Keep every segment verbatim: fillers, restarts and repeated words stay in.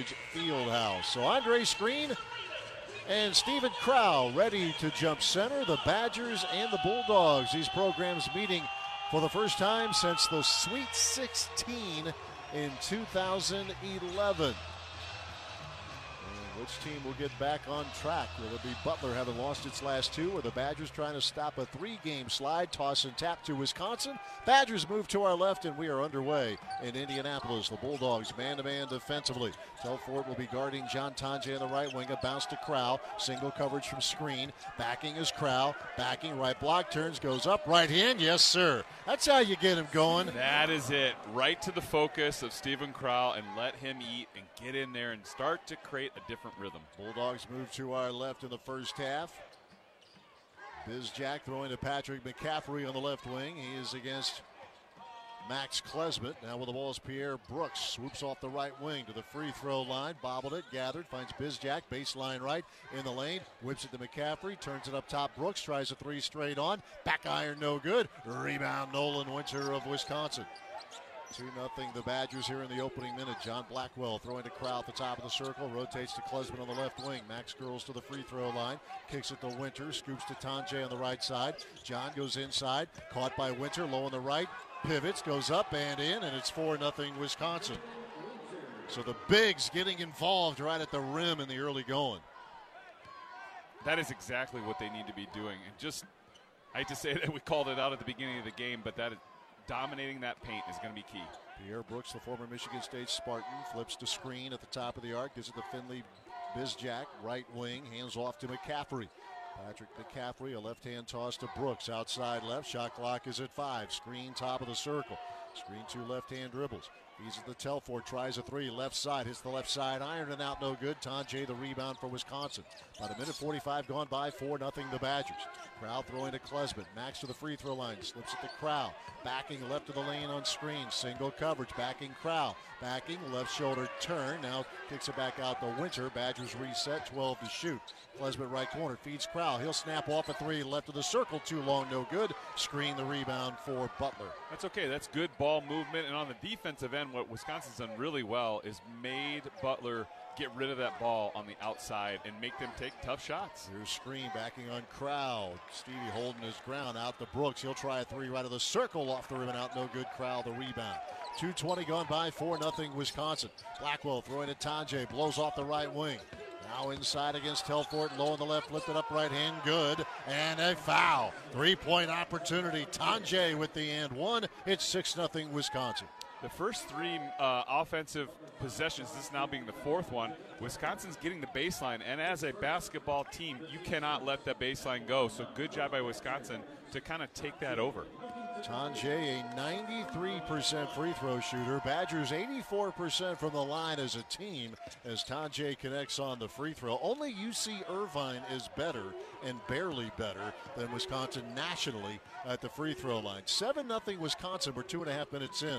Heritage Fieldhouse. So Andre Screen and Stephen Crow ready to jump center. The Badgers and the Bulldogs. These programs meeting for the first time since the Sweet sixteen in two thousand eleven. And which team will get back on track? Will it be Butler having lost its last two, or the Badgers trying to stop a three-game slide, toss and tap to Wisconsin? Badgers move to our left, and we are underway in Indianapolis. The Bulldogs man-to-man defensively. Telfort will be guarding John Tonje on the right wing. A bounce to Crow. Single coverage from Screen. Backing is Crow. Backing, right block, turns, goes up. Right hand, yes, sir. That's how you get him going. That is it. Right to the focus of Stephen Crow and let him eat and get in there and start to create a different rhythm. Bulldogs move to our left in the first half. Bizjack throwing to Patrick McCaffrey on the left wing. He is against Max Klesmit. Now with the ball is Pierre Brooks. Swoops off the right wing to the free throw line. Bobbled it, gathered, finds Bizjack. Baseline right in the lane. Whips it to McCaffrey. Turns it up top. Brooks tries a three straight on. Back iron no good. Rebound Nolan Winter of Wisconsin. two nothing the Badgers here in the opening minute. John Blackwell throwing to Crow at the top of the circle. Rotates to Klesmit on the left wing. Max girls to the free throw line. Kicks it to Winter. Scoops to Tonje on the right side. John goes inside. Caught by Winter. Low on the right. Pivots. Goes up and in. And it's four nothing Wisconsin. So the bigs getting involved right at the rim in the early going. That is exactly what they need to be doing. And just, I hate to say that we called it out at the beginning of the game, but that is, dominating that paint is going to be key. Pierre Brooks, the former Michigan State Spartan, flips to Screen at the top of the arc, gives it to Finley Bizjack, right wing, hands off to McCaffrey. Patrick McCaffrey, a left-hand toss to Brooks, outside left, shot clock is at five. Screen top of the circle. Screen two left-hand dribbles. Feeds it to Telfort, tries a three, left side, hits the left side, iron and out, no good. Tonje the rebound for Wisconsin. About a minute forty-five gone by, four nothing the Badgers. Crow throwing to Klesmit, Max to the free throw line, slips it to Crow. Backing left of the lane on Screen, single coverage, backing Crow. Backing, left shoulder turn, now kicks it back out to Winter. Badgers reset, twelve to shoot. Klesmit right corner, feeds Crow. He'll snap off a three, left of the circle, too long, no good. Screen the rebound for Butler. That's okay, that's good ball movement. And on the defensive end, what Wisconsin's done really well is made Butler get rid of that ball on the outside and make them take tough shots. Here's Screen backing on Crow. Stevie holding his ground out to Brooks. He'll try a three right of the circle, off the rim and out, no good. Crow the rebound. two twenty gone by, four nothing Wisconsin. Blackwell throwing to Tonje, blows off the right wing. Now inside against Telfort, low on the left, lifted up right hand, good, and a foul. Three-point opportunity, Tonje with the and one. It's six nothing Wisconsin. The first three uh, offensive possessions, this now being the fourth one, Wisconsin's getting the baseline, and as a basketball team, you cannot let that baseline go. So good job by Wisconsin to kind of take that over. Tonje, a ninety-three percent free throw shooter. Badgers eighty-four percent from the line as a team as Tonje connects on the free throw. Only U C Irvine is better and barely better than Wisconsin nationally at the free throw line. seven nothing Wisconsin. We're two and a half minutes in.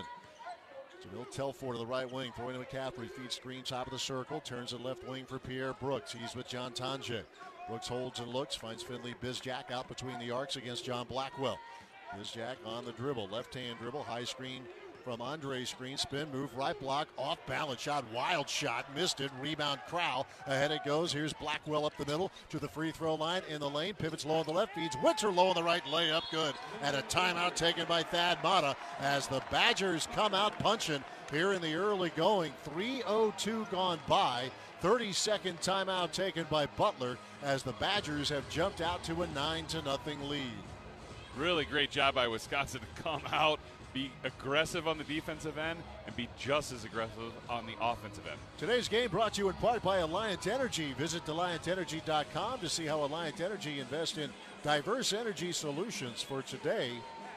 Jamil Telfort to the right wing, throwing to McCaffrey, feeds Screen top of the circle, turns it left wing for Pierre Brooks. He's with John Tonje. Brooks holds and looks, finds Finley Bizjack out between the arcs against John Blackwell. Bizjack on the dribble, left-hand dribble, high screen from Andre Screen, spin, move, right block, off balance shot, wild shot, missed it, rebound Crow, ahead it goes, here's Blackwell up the middle to the free throw line in the lane, pivots low on the left, feeds Winter low on the right, layup good, and a timeout taken by Thad Matta as the Badgers come out punching here in the early going, three oh two gone by, thirty-second timeout taken by Butler as the Badgers have jumped out to a nine to nothing lead. Really great job by Wisconsin to come out, be aggressive on the defensive end, and be just as aggressive on the offensive end. Today's game brought to you in part by Alliant Energy. Visit alliant energy dot com to see how Alliant Energy invests in diverse energy solutions for today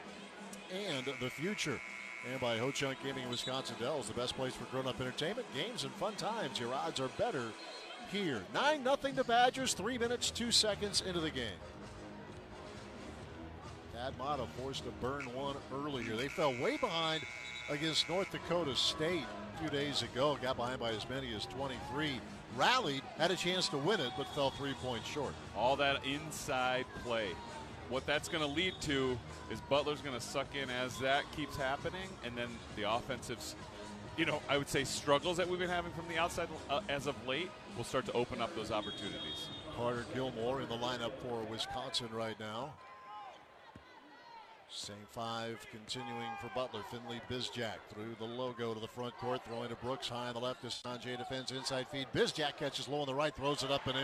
and the future. And by Ho Chunk Gaming in Wisconsin Dells, the best place for grown-up entertainment, games, and fun times. Your odds are better here. nine nothing the Badgers, three minutes, two seconds into the game. Thad Matta forced to burn one earlier. They fell way behind against North Dakota State a few days ago. Got behind by as many as twenty-three. Rallied, had a chance to win it, but fell three points short. All that inside play. What that's going to lead to is Butler's going to suck in as that keeps happening, and then the offensive you know, I would say struggles that we've been having from the outside uh, as of late will start to open up those opportunities. Carter Gilmore in the lineup for Wisconsin right now. Same five continuing for Butler. Finley Bizjack through the logo to the front court, throwing to Brooks high on the left. As Sanjay defends inside feed. Bizjack catches low on the right, throws it up and in.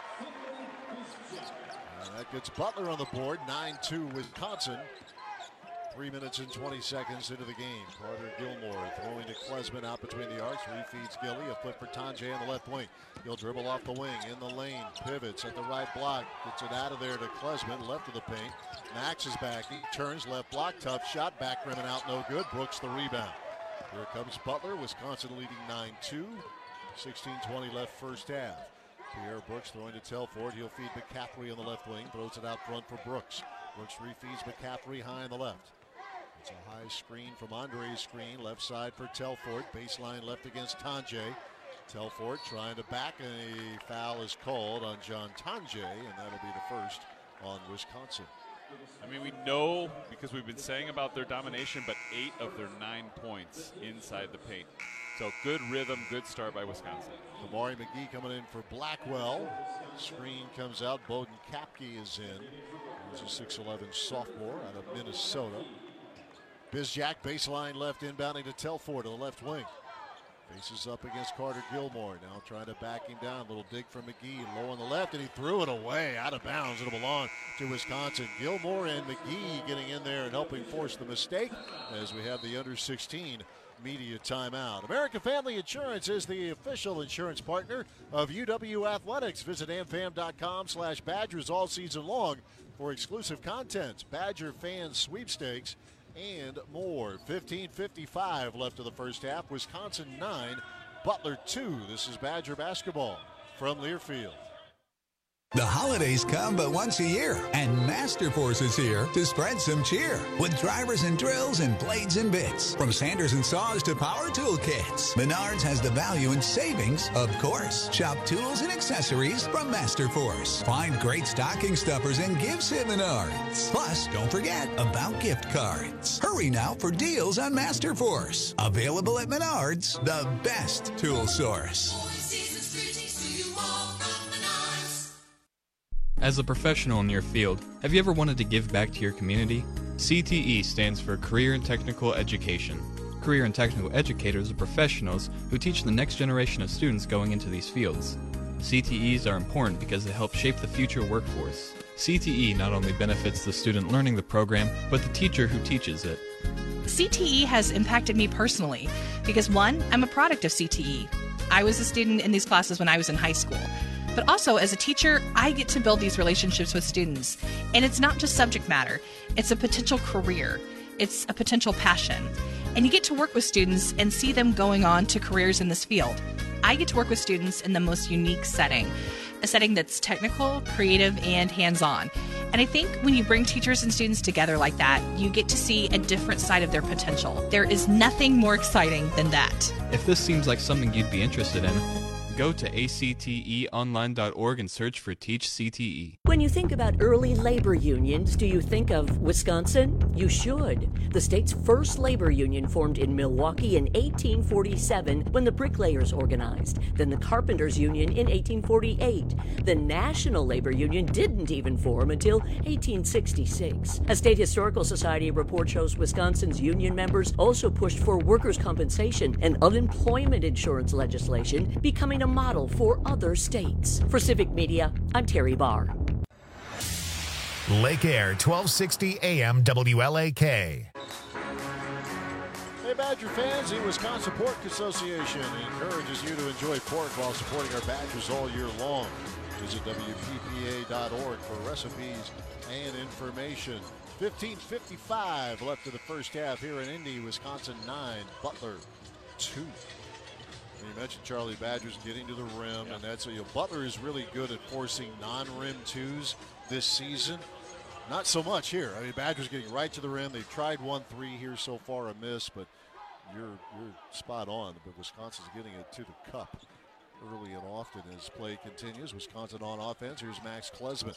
And that gets Butler on the board. nine two Wisconsin. Three minutes and twenty seconds into the game. Carter Gilmore throwing to Klesman out between the arcs. Refeeds Gilly. A flip for Tanjay on the left wing. He'll dribble off the wing in the lane. Pivots at the right block. Gets it out of there to Klesman. Left of the paint. Max is back. He turns left block. Tough shot. Back rim and out. No good. Brooks the rebound. Here comes Butler. Wisconsin leading nine two. sixteen twenty left first half. Pierre Brooks throwing to Telford. He'll feed McCaffrey on the left wing. Throws it out front for Brooks. Brooks refeeds McCaffrey high on the left. It's a high screen from Andre's screen. Left side for Telford. Baseline left against Tanjay. Telford trying to back, and a foul is called on John Tanjay, and that'll be the first on Wisconsin. I mean, we know because we've been saying about their domination, but eight of their nine points inside the paint. So good rhythm, good start by Wisconsin. Kamari McGee coming in for Blackwell. Screen comes out. Bowden Kapke is in. He's a six eleven sophomore out of Minnesota. Bizjack baseline left inbounding to Telford to the left wing. Faces up against Carter Gilmore. Now trying to back him down. Little dig from McGee. Low on the left, and he threw it away. Out of bounds. It'll belong to Wisconsin. Gilmore and McGee getting in there and helping force the mistake as we have the under sixteen media timeout. American Family Insurance is the official insurance partner of U W Athletics. Visit amfam.com slash Badgers all season long for exclusive content, Badger fan sweepstakes, and more. fifteen fifty-five left of the first half. Wisconsin nine, Butler two. This is Badger basketball from Learfield. The holidays come but once a year, and Masterforce is here to spread some cheer with drivers and drills and blades and bits. From sanders and saws to power tool kits, Menards has the value and savings, of course. Shop tools and accessories from Masterforce. Find great stocking stuffers and gifts at Menards. Plus, don't forget about gift cards. Hurry now for deals on Masterforce. Available at Menards, the best tool source. As a professional in your field, have you ever wanted to give back to your community? C T E stands for Career and Technical Education. Career and Technical Educators are professionals who teach the next generation of students going into these fields. C T Es are important because they help shape the future workforce. C T E not only benefits the student learning the program, but the teacher who teaches it. C T E has impacted me personally because, one, I'm a product of C T E. I was a student in these classes when I was in high school. But also, as a teacher, I get to build these relationships with students. And it's not just subject matter. It's a potential career. It's a potential passion. And you get to work with students and see them going on to careers in this field. I get to work with students in the most unique setting, a setting that's technical, creative, and hands-on. And I think when you bring teachers and students together like that, you get to see a different side of their potential. There is nothing more exciting than that. If this seems like something you'd be interested in, go to A C T E online dot org and search for Teach C T E. When you think about early labor unions, do you think of Wisconsin? You should. The state's first labor union formed in Milwaukee in eighteen forty-seven when the bricklayers organized. Then the carpenters union in eighteen forty-eight. The National Labor Union didn't even form until eighteen sixty-six. A State Historical Society report shows Wisconsin's union members also pushed for workers' compensation and unemployment insurance legislation, becoming a model for other states. For Civic Media, I'm Terry Barr. Lake Air, twelve sixty A M W L A K. Hey Badger fans, the Wisconsin Pork Association encourages you to enjoy pork while supporting our Badgers all year long. Visit W P P A dot org for recipes and information. fifteen fifty-five left of the first half here in Indy. Wisconsin nine, Butler two. You mentioned Charlie Badgers getting to the rim, yeah. and that's you know, Butler is really good at forcing non-rim twos this season. Not so much here. I mean, Badgers getting right to the rim. They've tried one three here so far, a miss, but you're you're spot on. But Wisconsin's getting it to the cup early and often as play continues. Wisconsin on offense. Here's Max Klesman.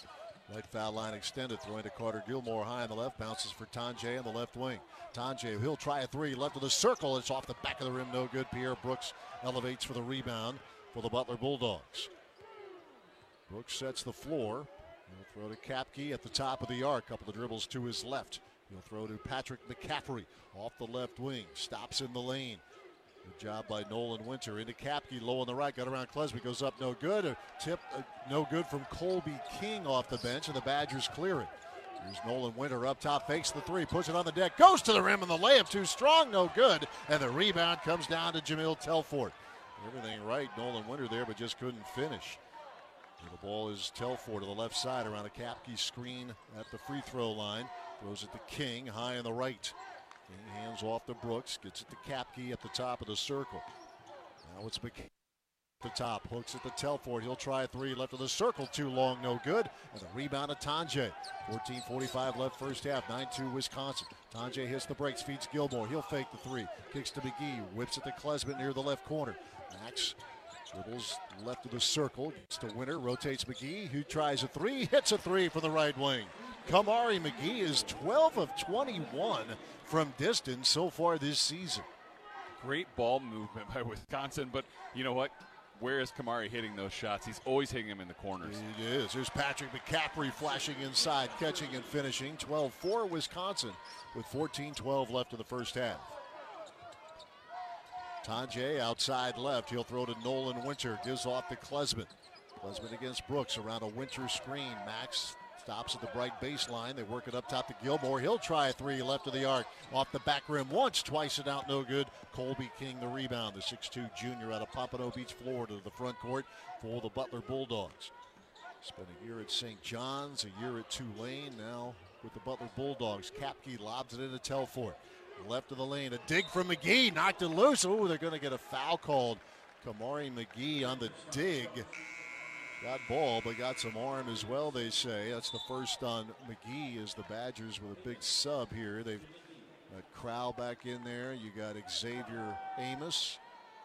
Right foul line extended, throwing to Carter Gilmore high on the left, bounces for Tonje on the left wing. Tonje, he'll try a three, left of the circle, it's off the back of the rim, no good. Pierre Brooks elevates for the rebound for the Butler Bulldogs. Brooks sets the floor. He'll throw to Kapke at the top of the arc, couple of dribbles to his left. He'll throw to Patrick McCaffrey off the left wing, stops in the lane. Good job by Nolan Winter. Into Kapke, low on the right, got around Klesby, goes up, no good. A tip, uh, no good from Colby King off the bench, and the Badgers clear it. Here's Nolan Winter up top, fakes the three, puts it on the deck, goes to the rim, and the layup too strong, no good. And the rebound comes down to Jamil Telfort. Everything right, Nolan Winter there, but just couldn't finish. And the ball is Telfort to the left side around a Kapke screen at the free throw line. Throws it to King, high on the right. King hands off to Brooks, gets it to Kapke at the top of the circle. Now it's McCaffrey at the top, hooks it to Telfort. He'll try a three, left of the circle, too long, no good. And the rebound to Tonje. fourteen forty-five left first half, nine two Wisconsin. Tonje hits the brakes, feeds Gilmore. He'll fake the three, kicks to McGee, whips it to Klesmit near the left corner. Max dribbles left of the circle, gets to Winter, rotates McGee, who tries a three, hits a three from the right wing. Kamari McGee is twelve of twenty-one from distance so far this season. Great ball movement by Wisconsin, but you know what? Where is Kamari hitting those shots? He's always hitting them in the corners. It is. There's Patrick McCaffrey flashing inside, catching and finishing. twelve four Wisconsin with fourteen twelve left in the first half. Tonje outside left. He'll throw to Nolan Winter. Gives off to Klesmit. Klesmit against Brooks around a Winter screen. Max stops at the bright baseline. They work it up top to Gilmore. He'll try a three left of the arc. Off the back rim once, twice it out, no good. Colby King the rebound. The six two junior out of Pompano Beach, Florida, to the front court for the Butler Bulldogs. Spent a year at Saint John's, a year at Tulane, now with the Butler Bulldogs. Kapke lobs it into Telfort. Left of the lane, a dig from McGee, knocked it loose. Oh, they're going to get a foul called. Kamari McGee on the dig. Got ball, but got some arm as well, they say. That's the first on McGee as the Badgers with a big sub here. They've got Crowell back in there. You got Xavier Amos,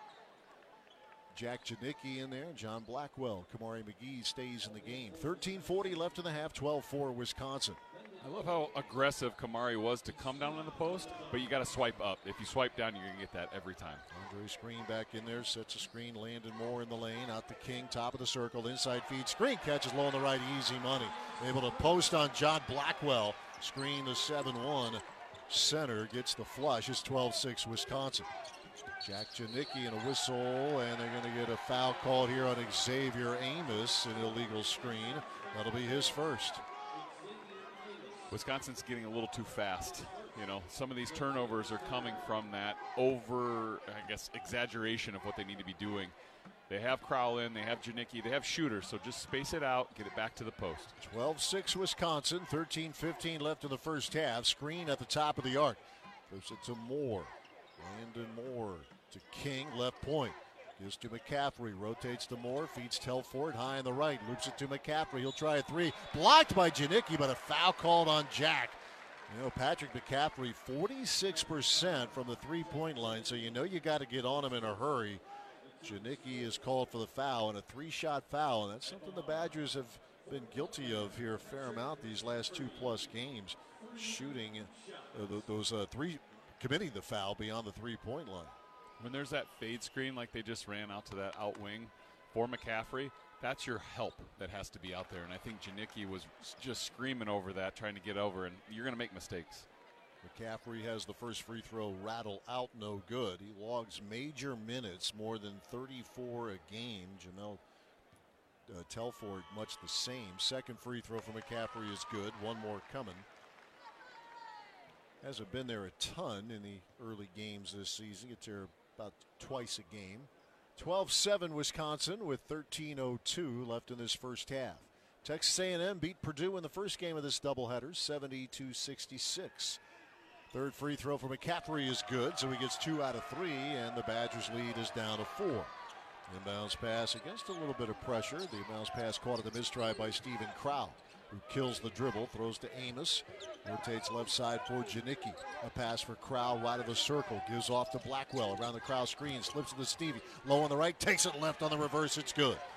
Jack Janicki in there, and John Blackwell. Kamari McGee stays in the game. thirteen forty left in the half, twelve four Wisconsin. I love how aggressive Kamari was to come down in the post, but you got to swipe up. If you swipe down, you're going to get that every time. Andre Screen back in there, sets a screen. Landon Moore in the lane, out to King, top of the circle, inside feed. Screen catches low on the right, easy money. Able to post on John Blackwell. Screen the seven one. Center gets the flush. It's twelve six Wisconsin. Jack Janicki and a whistle, and they're going to get a foul called here on Xavier Amos, an illegal screen. That'll be his first. Wisconsin's getting a little too fast. You know, some of these turnovers are coming from that over, I guess, exaggeration of what they need to be doing. They have Crowell in, they have Janicki, they have shooters, so just space it out, get it back to the post. twelve six Wisconsin, thirteen fifteen left in the first half. Screen at the top of the arc. Flips it to Moore. Landon Moore to King, left point. Gives to McCaffrey, rotates to Moore, feeds Telfort high on the right, loops it to McCaffrey. He'll try a three. Blocked by Janicki, but a foul called on Jack. You know, Patrick McCaffrey, forty-six percent from the three-point line, so you know you got to get on him in a hurry. Janicki is called for the foul, and a three-shot foul, and that's something the Badgers have been guilty of here a fair amount these last two-plus games, shooting uh, those uh, three, committing the foul beyond the three-point line. When there's that fade screen like they just ran out to that out wing for McCaffrey, that's your help that has to be out there. And I think Janicki was just screaming over that, trying to get over, and you're going to make mistakes. McCaffrey has the first free throw rattle out, no good. He logs major minutes, more than thirty-four a game. Jamel uh, Telfort much the same. Second free throw for McCaffrey is good. One more coming. Hasn't been there a ton in the early games this season. Gets there about twice a game. twelve seven Wisconsin with thirteen oh two left in this first half. Texas A and M beat Purdue in the first game of this doubleheader, seventy-two sixty-six. Third free throw for McCaffrey is good, so he gets two out of three, and the Badgers' lead is down to four. Inbounds pass against a little bit of pressure. The inbounds pass caught at the mistride by Stephen Crowell, who kills the dribble, throws to Amos, rotates left side for Janicki. A pass for Crowell right of the circle, gives off to Blackwell around the Crowell screen, slips to Stevie, low on the right, takes it left on the reverse, it's good.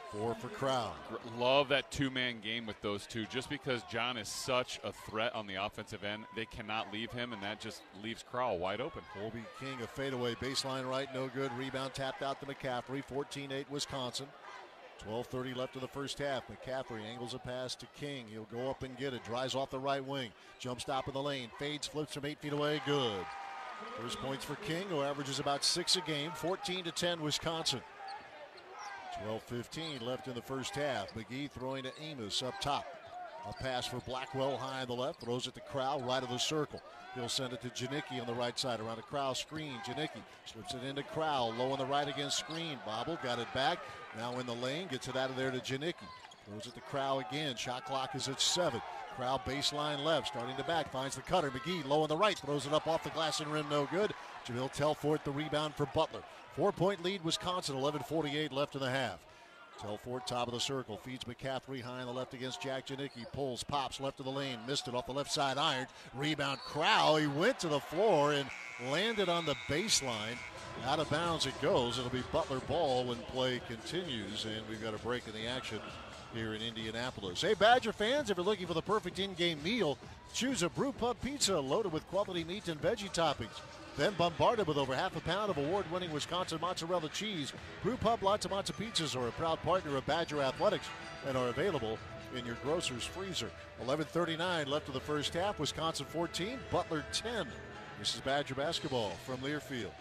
Four for Crowell. Love that two-man game with those two. Just because John is such a threat on the offensive end, they cannot leave him, and that just leaves Crowell wide open. Colby King, a fadeaway baseline right, no good. Rebound tapped out to McCaffrey. fourteen eight Wisconsin. twelve thirty left in the first half. McCaffrey angles a pass to King. He'll go up and get it. Drives off the right wing. Jump stop in the lane. Fades, flips from eight feet away. Good. First points for King, who averages about six a game. fourteen to ten Wisconsin. twelve fifteen left in the first half. McGee throwing to Amos up top. A pass for Blackwell high on the left. Throws it to Crowell right of the circle. He'll send it to Janicki on the right side around a Crowell screen. Janicki slips it into Crowell. Low on the right against screen. Bobble got it back. Now in the lane. Gets it out of there to Janicki. Throws it to Crowell again. Shot clock is at seven. Crowell baseline left. Starting to back. Finds the cutter. McGee low on the right. Throws it up off the glass and rim. No good. Jamil Telfort the rebound for Butler. Four-point lead Wisconsin. eleven forty-eight left in the half. Telfort top of the circle. Feeds McCaffrey high on the left against Jack Janicki. Pulls, pops left of the lane. Missed it off the left side iron. Rebound Crowell. He went to the floor and landed on the baseline. Out of bounds it goes. It'll be Butler ball when play continues. And we've got a break in the action here in Indianapolis. Hey, Badger fans, if you're looking for the perfect in-game meal, choose a Brew Pub pizza loaded with quality meat and veggie toppings. Then bombarded with over half a pound of award-winning Wisconsin mozzarella cheese. Brew Pub Lots of Matzo Pizzas are a proud partner of Badger Athletics and are available in your grocer's freezer. eleven thirty-nine left of the first half. Wisconsin fourteen, Butler ten. This is Badger basketball from Learfield.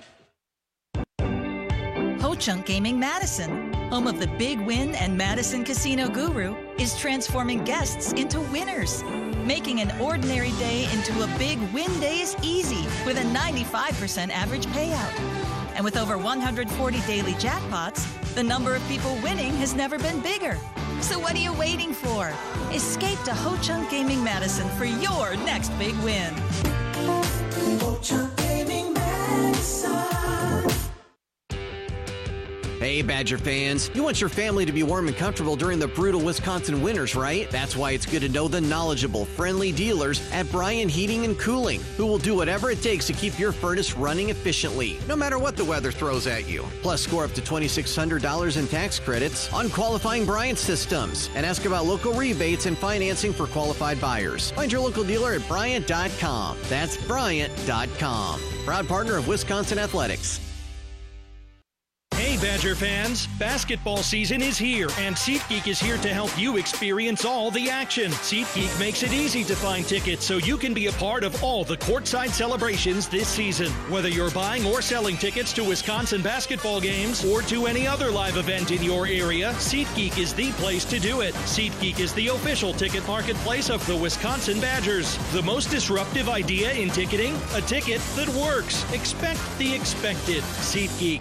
Ho-Chunk Gaming Madison, home of the Big Win and Madison Casino Guru, is transforming guests into winners, making an ordinary day into a Big Win Days easy with a ninety-five percent average payout. And with over one hundred forty daily jackpots, the number of people winning has never been bigger. So what are you waiting for? Escape to Ho-Chunk Gaming Madison for your next big win. Ho-Chunk Gaming Madison. Hey, Badger fans, you want your family to be warm and comfortable during the brutal Wisconsin winters, right? That's why it's good to know the knowledgeable, friendly dealers at Bryan Heating and Cooling, who will do whatever it takes to keep your furnace running efficiently, no matter what the weather throws at you. Plus, score up to two thousand six hundred dollars in tax credits on qualifying Bryant systems, and ask about local rebates and financing for qualified buyers. Find your local dealer at Bryant dot com. That's Bryant dot com. Proud partner of Wisconsin Athletics. Hey, Badger fans, basketball season is here, and SeatGeek is here to help you experience all the action. SeatGeek makes it easy to find tickets so you can be a part of all the courtside celebrations this season. Whether you're buying or selling tickets to Wisconsin basketball games or to any other live event in your area, SeatGeek is the place to do it. SeatGeek is the official ticket marketplace of the Wisconsin Badgers. The most disruptive idea in ticketing? A ticket that works. Expect the expected. SeatGeek.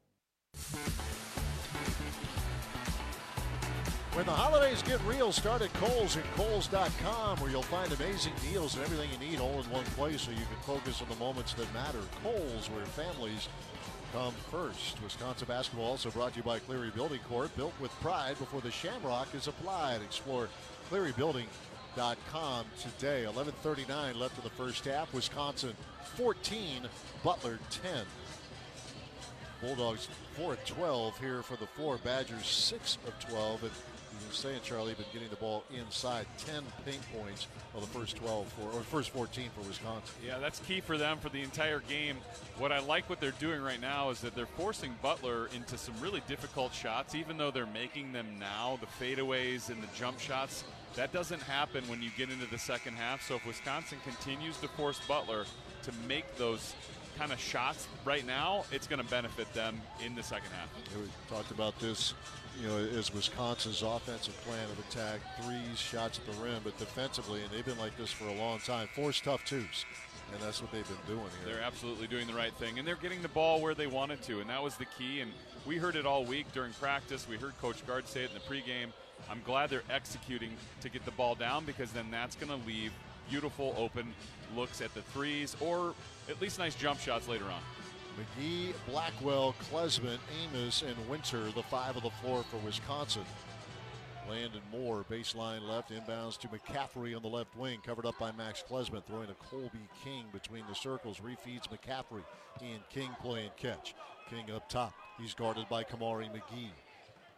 When the holidays get real, start at Kohl's at Kohl's dot com, where you'll find amazing deals and everything you need all in one place so you can focus on the moments that matter. Kohl's, where families come first. Wisconsin basketball also brought to you by Cleary Building Corp, built with pride before the Shamrock is applied. Explore Cleary Building dot com today. eleven thirty-nine left in the first half. Wisconsin fourteen, Butler ten. Bulldogs four of twelve here for the four. Badgers six of twelve. And you were saying, Charlie, been getting the ball inside. ten paint points of the first twelve for, or first fourteen for Wisconsin. Yeah, that's key for them for the entire game. What I like what they're doing right now is that they're forcing Butler into some really difficult shots, even though they're making them now. The fadeaways and the jump shots, that doesn't happen when you get into the second half. So if Wisconsin continues to force Butler to make those kind of shots right now, it's going to benefit them in the second half. We talked about this, you know, as Wisconsin's offensive plan of attack, threes, shots at the rim, but defensively, and they've been like this for a long time, force tough twos, and that's what they've been doing here. They're absolutely doing the right thing, and they're getting the ball where they wanted to, and that was the key, and we heard it all week during practice. We heard Coach Gard say it in the pregame. I'm glad they're executing to get the ball down, because then that's going to leave beautiful open looks at the threes, or at least nice jump shots later on. McGee, Blackwell, Klesman, Amos, and Winter, the five of the floor for Wisconsin. Landon Moore, baseline left, inbounds to McCaffrey on the left wing, covered up by Max Klesman, throwing to Colby King between the circles, refeeds McCaffrey. He and King play and catch. King up top. He's guarded by Kamari McGee.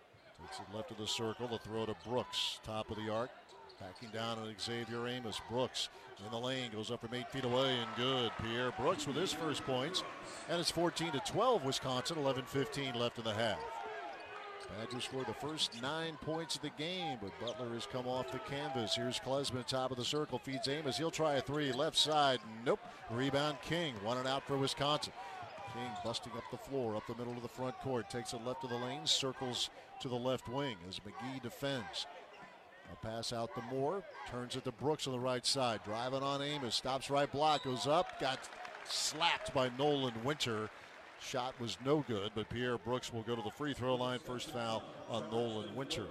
Takes it left of the circle. The throw to Brooks. Top of the arc. Backing down on Xavier Amos. Brooks in the lane. Goes up from eight feet away and good. Pierre Brooks with his first points. And it's fourteen to twelve Wisconsin. eleven fifteen left in the half. Badgers scored the first nine points of the game, but Butler has come off the canvas. Here's Klesman, top of the circle, feeds Amos. He'll try a three, left side. Nope. Rebound King. One and out for Wisconsin. King busting up the floor, up the middle of the front court. Takes it left of the lane, circles to the left wing as McGee defends. A pass out to Moore. Turns it to Brooks on the right side. Driving on Amos. Stops right block. Goes up. Got slapped by Nolan Winter. Shot was no good, but Pierre Brooks will go to the free throw line. First foul on Nolan Winter.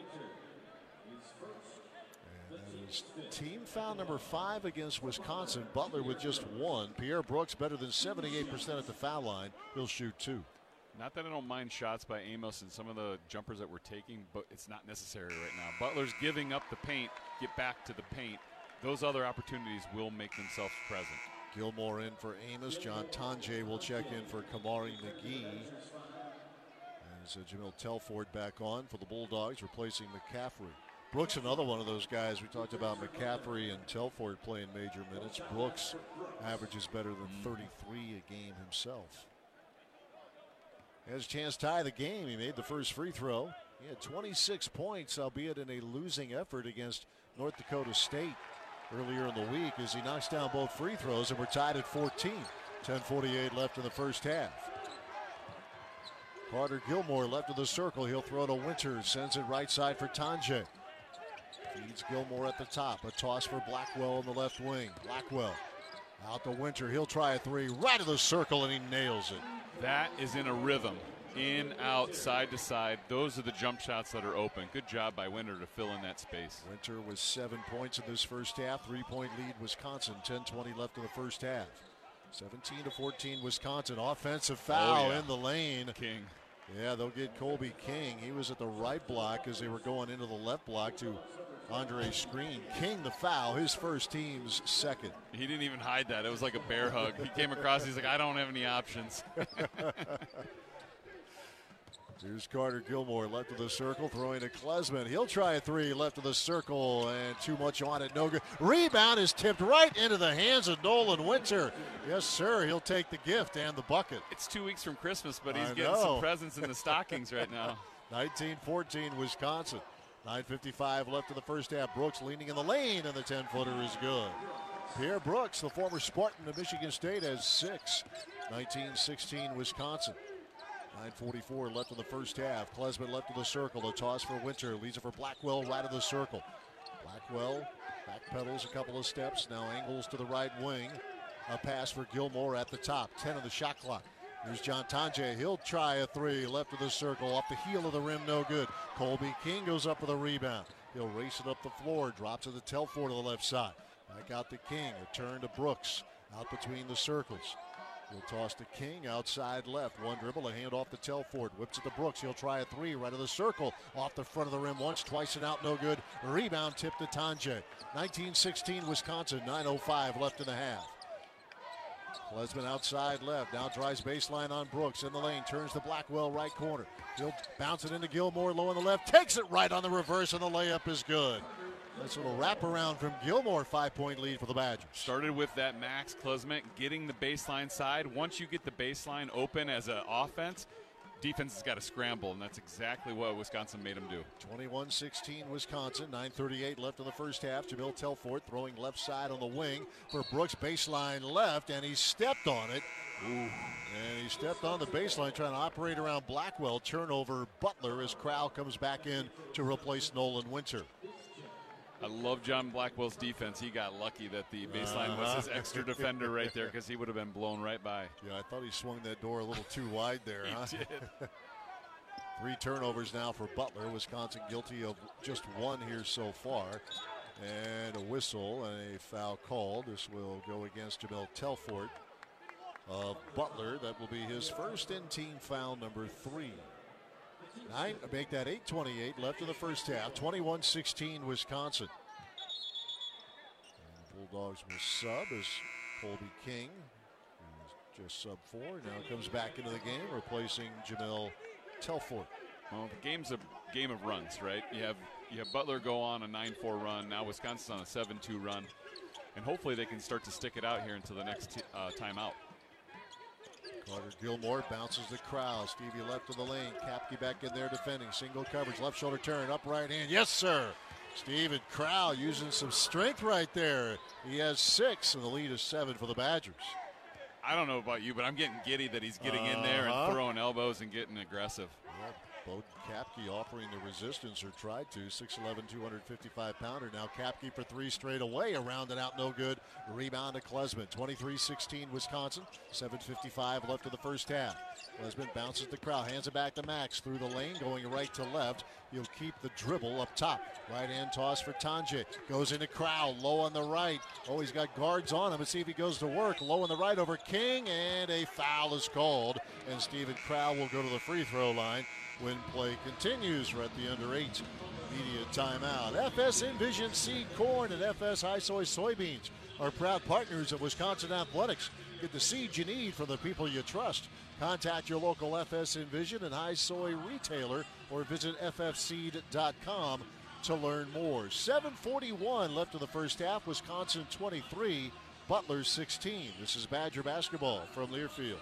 And that is team foul number five against Wisconsin. Butler with just one. Pierre Brooks better than seventy-eight percent at the foul line. He'll shoot two. Not that I don't mind shots by Amos and some of the jumpers that we're taking, but it's not necessary right now. Butler's giving up the paint, get back to the paint. Those other opportunities will make themselves present. Gilmore in for Amos. John Tonje will check in for Kamari McGee. As uh, Jamil Telford back on for the Bulldogs, replacing McCaffrey. Brooks, another one of those guys. We talked about McCaffrey and Telford playing major minutes. Brooks averages better than thirty-three a game himself. He has a chance to tie the game. He made the first free throw. He had twenty-six points, albeit in a losing effort against North Dakota State earlier in the week, as he knocks down both free throws, and we're tied at fourteen. ten forty-eight left in the first half. Carter Gilmore left of the circle. He'll throw to Winters. Sends it right side for Tonje. Feeds Gilmore at the top. A toss for Blackwell in the left wing. Blackwell out to Winter. He'll try a three right of the circle, and he nails it. That is in a rhythm. In, out, side to side. Those are the jump shots that are open. Good job by Winter to fill in that space. Winter with seven points in this first half. Three-point lead Wisconsin. ten twenty left in the first half. seventeen to fourteen Wisconsin. Offensive foul oh, yeah. in the lane. King. Yeah, they'll get Colby King. He was at the right block as they were going into the left block to Andre Screen. King the foul, his first, team's second. He didn't even hide that. It was like a bear hug. He came across, he's like, I don't have any options. Here's Carter Gilmore left of the circle, throwing to Klesman. He'll try a three left of the circle, and too much on it, no good. Rebound is tipped right into the hands of Nolan Winter. Yes, sir, he'll take the gift and the bucket. It's two weeks from Christmas, but he's I getting know. some presents in the stockings right now. nineteen fourteen Wisconsin. nine fifty-five left in the first half. Brooks leaning in the lane, and the ten-footer is good. Pierre Brooks, the former Spartan of Michigan State, has six. nineteen sixteen Wisconsin. nine forty-four left in the first half. Klesman left of the circle. A toss for Winter. Leads it for Blackwell right of the circle. Blackwell backpedals a couple of steps. Now angles to the right wing. A pass for Gilmore at the top. ten of the shot clock. Here's John Tonje. He'll try a three left of the circle. Off the heel of the rim, no good. Colby King goes up with a rebound. He'll race it up the floor. Drops it to Telford to the left side. Back out to King. A turn to Brooks. Out between the circles. He'll toss to King outside left. One dribble, a hand off to Telford. Whips it to Brooks. He'll try a three right of the circle. Off the front of the rim once, twice and out, no good. Rebound tip to Tonje. nineteen sixteen Wisconsin, nine oh five left in the half. Klesman outside left. Now drives baseline on Brooks in the lane. Turns to Blackwell right corner. He'll bounce it into Gilmore low on the left. Takes it right on the reverse, and the layup is good. Nice little wraparound from Gilmore. Five-point lead for the Badgers. Started with that Max Klesman getting the baseline side. Once you get the baseline open as an offense, defense has got to scramble, and that's exactly what Wisconsin made them do. twenty-one sixteen Wisconsin. nine thirty-eight left in the first half. Jamil Telford throwing left side on the wing for Brooks. Baseline left, and he stepped on it. Ooh. And he stepped on the baseline trying to operate around Blackwell. Turnover Butler as Crowell comes back in to replace Nolan Winter. I love John Blackwell's defense. He got lucky that the baseline uh-huh. was his extra defender right there, because he would have been blown right by. Yeah, I thought he swung that door a little too wide there. He huh? did. Three turnovers now for Butler. Wisconsin guilty of just one here so far. And a whistle and a foul called. This will go against Jamil Telford of Butler. That will be his first in team foul number three. Nine, make that eight twenty-eight left in the first half. twenty-one sixteen Wisconsin. And the Bulldogs will sub as Colby King, who's just sub four, now comes back into the game, replacing Jamil Telford. Well, the game's a game of runs, right? You have you have Butler go on a nine four run. Now Wisconsin's on a seven two run. And hopefully they can start to stick it out here until the next t uh, timeout. Carter Gilmore bounces the crowd. Stevie left of the lane. Kapke back in there defending. Single coverage. Left shoulder turn. Up right hand. Yes, sir. Steven Crowell using some strength right there. He has six, and the lead is seven for the Badgers. I don't know about you, but I'm getting giddy that he's getting uh-huh. in there and throwing elbows and getting aggressive. Yep. Bowden Kapke offering the resistance, or tried to. six eleven, two fifty-five pounder. Now Kapke for three straight away. Around and out, no good. Rebound to Klesman. twenty-three sixteen Wisconsin. seven fifty-five left of the first half. Klesman bounces the crowd. Hands it back to Max through the lane, going right to left. He'll keep the dribble up top. Right hand toss for Tonje. Goes into Crowell. Low on the right. Oh, he's got guards on him. Let's see if he goes to work. Low on the right over King, and a foul is called. And Steven Crowell will go to the free throw line when play continues. We're at the under eight media timeout. F S Envision Seed Corn and F S High Soy Soybeans are proud partners of Wisconsin Athletics. Get the seeds you need from the people you trust. Contact your local F S Envision and High Soy retailer or visit f f seed dot com to learn more. seven forty-one left of the first half. Wisconsin twenty-three, Butler sixteen. This is Badger basketball from Learfield.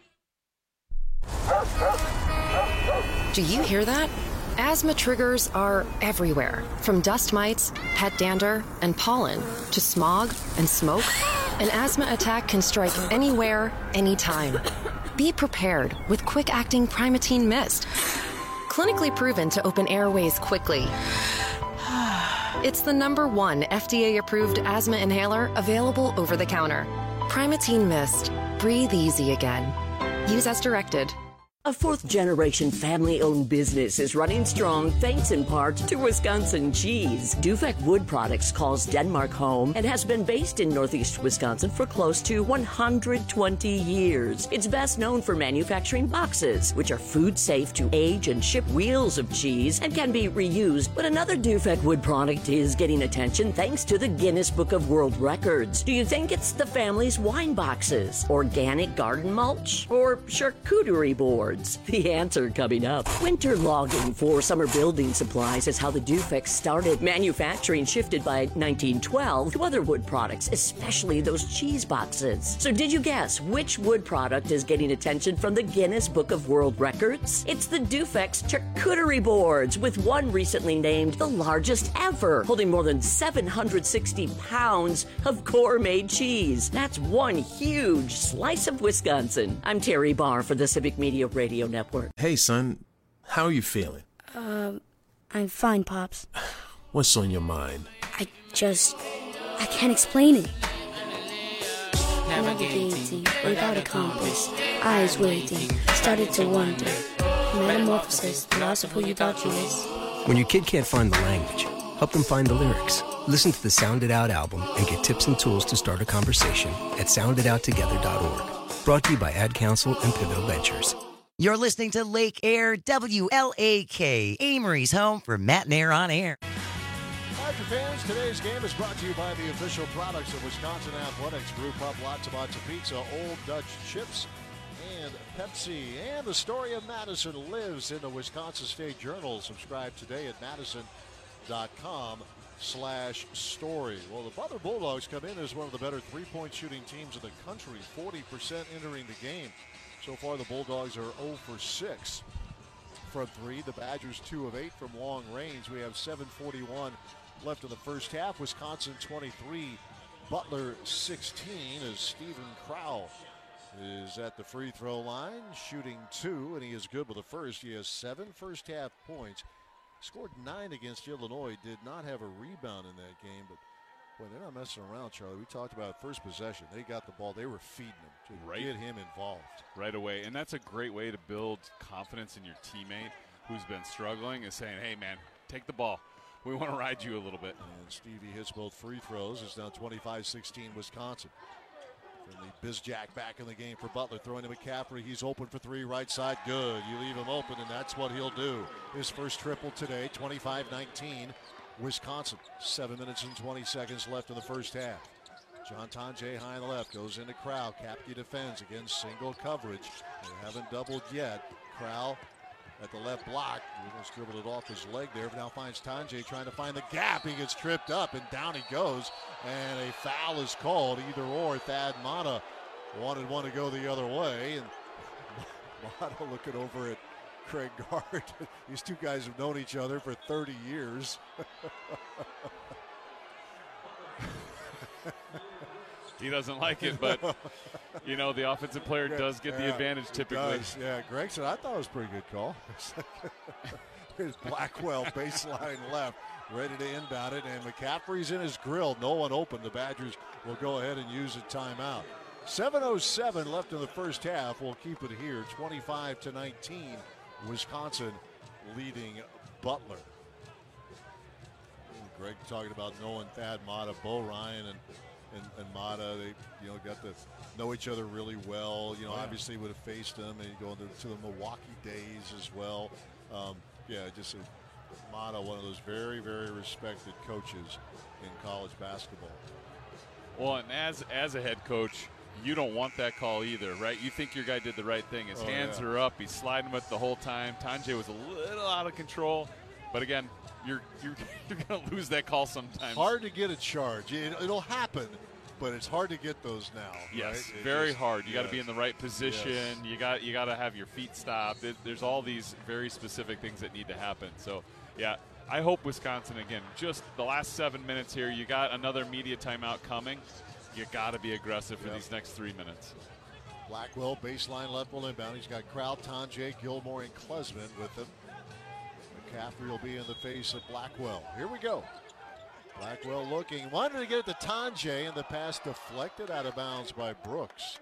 Do you hear that? Asthma triggers are everywhere, from dust mites, pet dander, and pollen, to smog and smoke. An asthma attack can strike anywhere, anytime. Be prepared with quick-acting Primatene Mist. Clinically proven to open airways quickly. It's the number one F D A-approved asthma inhaler available over the counter. Primatene Mist. Breathe easy again. Use as directed. A fourth-generation family-owned business is running strong thanks in part to Wisconsin cheese. Dufek Wood Products calls Denmark home and has been based in northeast Wisconsin for close to one hundred twenty years. It's best known for manufacturing boxes, which are food-safe to age and ship wheels of cheese and can be reused. But another Dufek Wood product is getting attention thanks to the Guinness Book of World Records. Do you think it's the family's wine boxes, organic garden mulch, or charcuterie board? The answer coming up. Winter logging for summer building supplies is how the Dufek started. Manufacturing shifted by nineteen twelve to other wood products, especially those cheese boxes. So did you guess which wood product is getting attention from the Guinness Book of World Records? It's the Dufek's charcuterie boards, with one recently named the largest ever, holding more than seven hundred sixty pounds of gourmet cheese. That's one huge slice of Wisconsin. I'm Terry Barr for the Civic Media Radio Network. Hey, son. How are you feeling? Um, I'm fine, Pops. What's on your mind? I just... I can't explain it. Navigating without a compass, eyes waiting, started to wonder. Metamorphosis, the loss of who you thought you was. When your kid can't find the language, help them find the lyrics. Listen to the Sound It Out album and get tips and tools to start a conversation at sound it out together dot org. Brought to you by Ad Council and Pivotal Ventures. You're listening to Lake Air W L A K, Amory's home for Matt and Air on Air. Badger fans, today's game is brought to you by the official products of Wisconsin Athletics. Brew Pub, lots and lots of pizza, Old Dutch chips, and Pepsi. And the story of Madison lives in the Wisconsin State Journal. Subscribe today at madison dot com slash story. Well, the Butler Bulldogs come in as one of the better three-point shooting teams in the country, forty percent entering the game. So far, the Bulldogs are zero for six from three. The Badgers two of eight from long range. We have seven forty-one left in the first half. Wisconsin twenty-three, Butler sixteen, as Steven Crowell is at the free throw line, shooting two, and he is good with the first. He has seven first half points. Scored nine against Illinois. Did not have a rebound in that game, but boy, they're not messing around, Charlie. We talked about first possession. They got the ball. They were feeding him to right. get him involved. Right away. And that's a great way to build confidence in your teammate who's been struggling, is saying, hey, man, take the ball. We want to ride you a little bit. And Stevie hits both free throws. It's now twenty-five sixteen Wisconsin. From the Bizjack back in the game for Butler. Throwing to McCaffrey. He's open for three. Right side, good. You leave him open, and that's what he'll do. His first triple today, twenty-five nineteen. Wisconsin. Seven minutes and twenty seconds left in the first half. John Tonje high on the left, goes into Crowell. Kapke defends against single coverage. They haven't doubled yet. Crowell at the left block. He almost dribbled it off his leg there, but now finds Tanjay trying to find the gap. He gets tripped up, and down he goes. And a foul is called, either or. Thad Matta wanted one to go the other way. And Matta looking over at Craig Gard. These two guys have known each other for thirty years. He doesn't like it, but, you know, the offensive player does get the yeah, advantage typically. Does. Yeah, Greg said, I thought it was a pretty good call. Here's Blackwell, baseline left, ready to inbound it, and McCaffrey's in his grill. No one open. The Badgers will go ahead and use a timeout. seven oh seven left in the first half. We'll keep it here, twenty-five to nineteen. Wisconsin leading Butler. Greg talking about knowing Thad Matta, Bo Ryan, and And, and Matta, they you know got to know each other really well. You know, oh, yeah. obviously would have faced them, and you go into to the Milwaukee days as well. Um, yeah, just a, Matta, one of those very, very respected coaches in college basketball. Well, and as as a head coach, you don't want that call either, right? You think your guy did the right thing. His oh, hands yeah. are up. He's sliding with the whole time. Tanjay was a little out of control, but again, you're you're you're going to lose that call sometimes. Hard to get a charge. It, it'll happen, but it's hard to get those now. Yes, right? very just, hard. You yes. got to be in the right position. Yes. You got you got to have your feet stopped. It, there's all these very specific things that need to happen. So, yeah, I hope Wisconsin, again, just the last seven minutes here, you got another media timeout coming. You got to be aggressive for yep. these next three minutes. Blackwell, baseline left will inbound. He's got Crowell, Tanjay, Gilmore, and Klesman with him. McCaffrey will be in the face of Blackwell. Here we go. Blackwell looking, wanted to get it to Tanjay, and the pass deflected out of bounds by Brooks.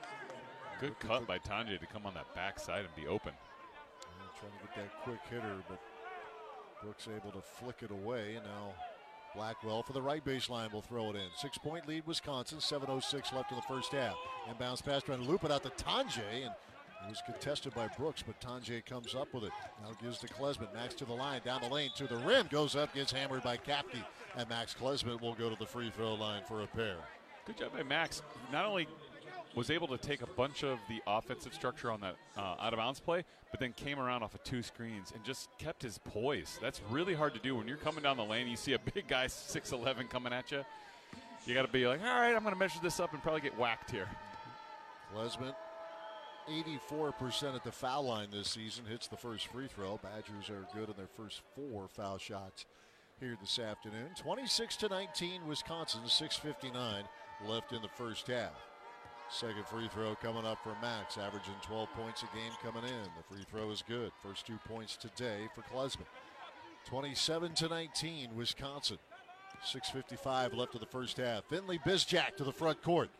Good cut by Tanjay to come on that backside and be open. Yeah, trying to get that quick hitter, but Brooks able to flick it away, and now Blackwell for the right baseline will throw it in. Six-point lead, Wisconsin. seven oh six left in the first half. Inbounds pass trying to loop it out to Tanjay, and it was contested by Brooks, but Tanjay comes up with it. Now gives to Klesman. Max to the line, down the lane to the rim. Goes up, gets hammered by Kapke, and Max Klesman will go to the free throw line for a pair. Good job by Max. Not only was able to take a bunch of the offensive structure on that uh, out-of-bounds play, but then came around off of two screens and just kept his poise. That's really hard to do. When you're coming down the lane, you see a big guy, six eleven, coming at you. You got to be like, all right, I'm going to measure this up and probably get whacked here. Klesman, eighty-four percent at the foul line this season, hits the first free throw. Badgers are good on their first four foul shots here this afternoon. twenty-six to nineteen, Wisconsin, six fifty-nine left in the first half. Second free throw coming up for Max, averaging twelve points a game coming in. The free throw is good. First two points today for Klesman. twenty-seven to nineteen, Wisconsin. six fifty-five left of the first half. Finley Bizjack to the front court.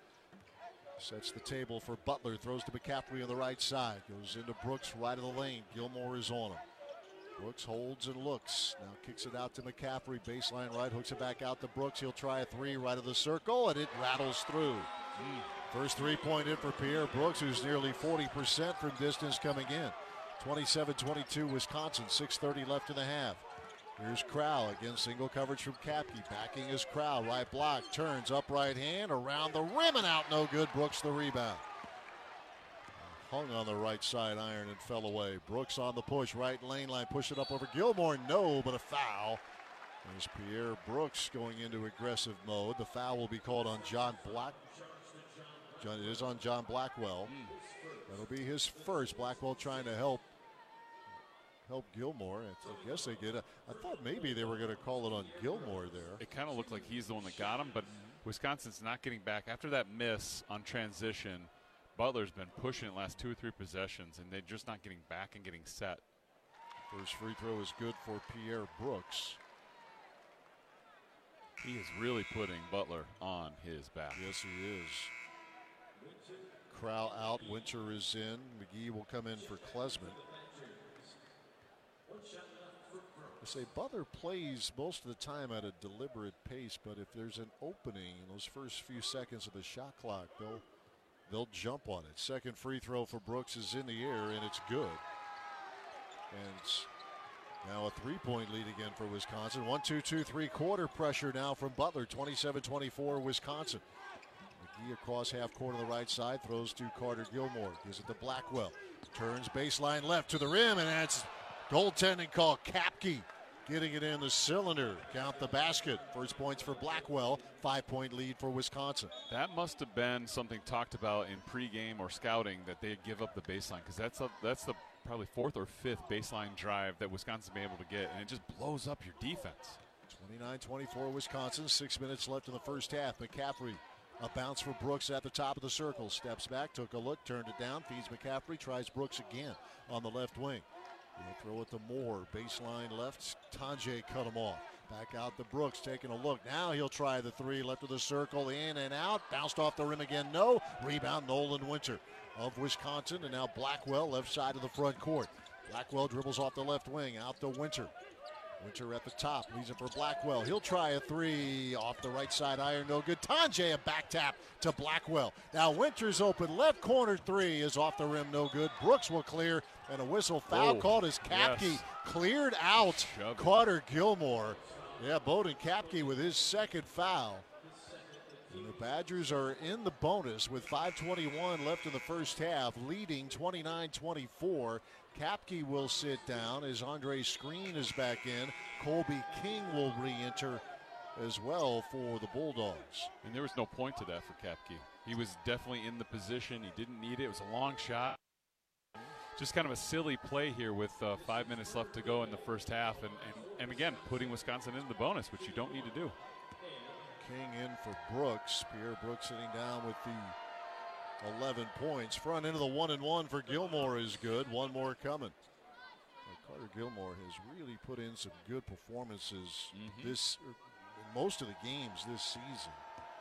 Sets the table for Butler. Throws to McCaffrey on the right side. Goes into Brooks right of the lane. Gilmore is on him. Brooks holds and looks. Now kicks it out to McCaffrey. Baseline right. Hooks it back out to Brooks. He'll try a three right of the circle, and it rattles through. Mm. First three-point in for Pierre Brooks, who's nearly forty percent from distance coming in. twenty-seven twenty-two Wisconsin. six thirty left in the half. Here's Crowell. Again, single coverage from Kapke. Backing his Crowell. Right block. Turns up right hand. Around the rim and out. No good. Brooks the rebound. Hung on the right side iron and fell away. Brooks on the push. Right lane line. Push it up over Gilmore. No, but a foul. There's Pierre Brooks going into aggressive mode. The foul will be called on John Black. John, it is on John Blackwell. Mm. That'll be his first. Blackwell trying to help help Gilmore. I guess they did. I thought maybe they were going to call it on Gilmore there. It kind of looked like he's the one that got him, but Wisconsin's not getting back. After that miss on transition, Butler's been pushing it last two or three possessions, and they're just not getting back and getting set. First free throw is good for Pierre Brooks. He is really putting Butler on his back. Yes, he is. Crowell out. Winter is in. McGee will come in for Klesman. I say Butler plays most of the time at a deliberate pace, but if there's an opening in those first few seconds of the shot clock, they'll they'll jump on it. Second free throw for Brooks is in the air, and it's good. And now a three-point lead again for Wisconsin. One, two, two, three-quarter pressure now from Butler. twenty-seven twenty-four Wisconsin. McGee across half court on the right side. Throws to Carter Gilmore. Gives it to Blackwell. Turns baseline left to the rim, and that's goaltending call. Kapke getting it in the cylinder. Count the basket. First points for Blackwell. Five-point lead for Wisconsin. That must have been something talked about in pregame or scouting, that they give up the baseline, because that's a, that's the probably fourth or fifth baseline drive that Wisconsin's been able to get, and it just blows up your defense. twenty-nine twenty-four Wisconsin. Six minutes left in the first half. McCaffrey, a bounce for Brooks at the top of the circle. Steps back, took a look, turned it down, feeds McCaffrey, tries Brooks again on the left wing. He'll throw it to Moore. Baseline left. Tanjay cut him off. Back out to Brooks, taking a look. Now he'll try the three. Left of the circle, in and out. Bounced off the rim again. No. Rebound, Nolan Winter of Wisconsin. And now Blackwell, left side of the front court. Blackwell dribbles off the left wing. Out to Winter. Winter at the top, leaves it for Blackwell. He'll try a three off the right side iron, no good. Tanjay, a back tap to Blackwell. Now Winter's open, left corner three is off the rim, no good. Brooks will clear, and a whistle foul Whoa. called as Kapke Yes. cleared out Shoved. Carter Gilmore. Yeah, Bowden Kapke with his second foul. And the Badgers are in the bonus with five twenty-one left in the first half, leading twenty-nine twenty-four. Kapke will sit down as Andre Screen is back in. Colby King will re-enter as well for the Bulldogs. And there was no point to that for Kapke. He was definitely in the position. He didn't need it. It was a long shot. Just kind of a silly play here with uh, five minutes left to go in the first half. And, and, and again, putting Wisconsin in the bonus, which you don't need to do. King in for Brooks. Pierre Brooks sitting down with the eleven points. Front end of the one and one for Gilmore is good. One more coming. Well, Carter Gilmore has really put in some good performances Mm-hmm. this in most of the games this season.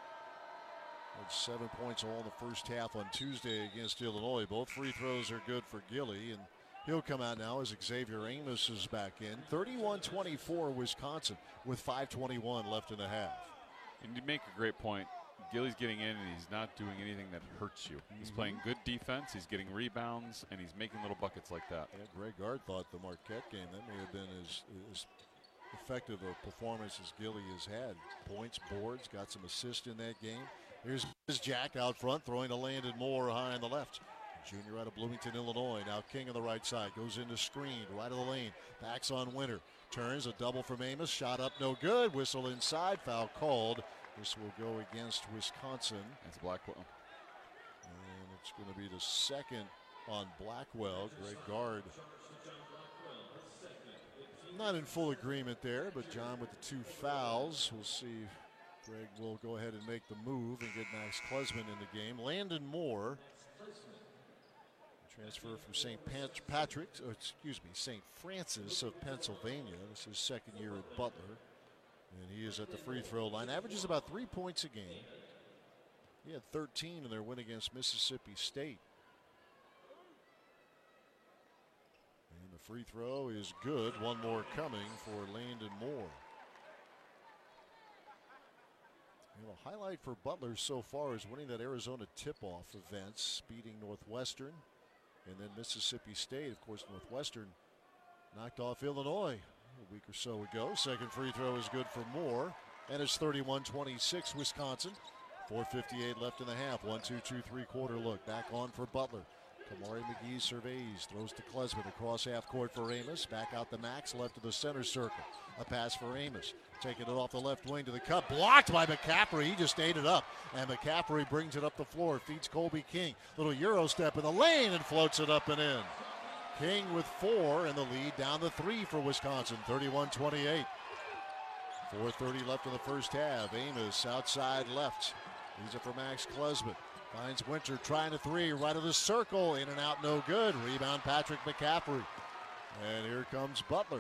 Had seven points all in the first half on Tuesday against Illinois. Both free throws are good for Gilly, and he'll come out now as Xavier Amos is back in. thirty-one twenty-four Wisconsin with five twenty-one left in the half. And you make a great point. Gilly's getting in, and he's not doing anything that hurts you. He's Mhm. playing good defense, he's getting rebounds, and he's making little buckets like that. Yeah, Greg Gard thought the Marquette game, that may have been as, as effective a performance as Gilly has had. Points, boards, got some assists in that game. Here's Jack out front, throwing to Landon Moore high on the left. Junior out of Bloomington, Illinois. Now King on the right side, goes into screen, right of the lane, backs on Winter. Turns, a double from Amos, shot up, no good. Whistle inside, foul called. This will go against Wisconsin. It's Blackwell. And it's going to be the second on Blackwell. Greg Gard not in full agreement there, but John with the two fouls. We'll see if Greg will go ahead and make the move and get Max Klesman in the game. Landon Moore, transfer from Saint Patrick's, or excuse me, Saint Francis of Pennsylvania. This is his second year at Butler. And he is at the free throw line. Averages about three points a game. He had thirteen in their win against Mississippi State. And the free throw is good. One more coming for Landon Moore. You know, a highlight for Butler so far is winning that Arizona tip-off events, beating Northwestern. And then Mississippi State, of course, Northwestern knocked off Illinois a week or so ago. Second free throw is good for Moore. And it's thirty-one twenty-six Wisconsin. four fifty-eight left in the half. One, two, two, three quarter look. Back on for Butler. Kamari McGee surveys, throws to Klesman across half court for Amos. Back out to Max, left of the center circle. A pass for Amos. Taking it off the left wing to the cup. Blocked by McCaffrey. He just ate it up. And McCaffrey brings it up the floor. Feeds Colby King. Little Euro step in the lane and floats it up and in. King with four and the lead down to three for Wisconsin. thirty-one twenty-eight. four thirty left in the first half. Amos outside left. Leaves it for Max Klesman. Finds Winter trying a three, right of the circle, in and out, no good. Rebound, Patrick McCaffrey. And here comes Butler.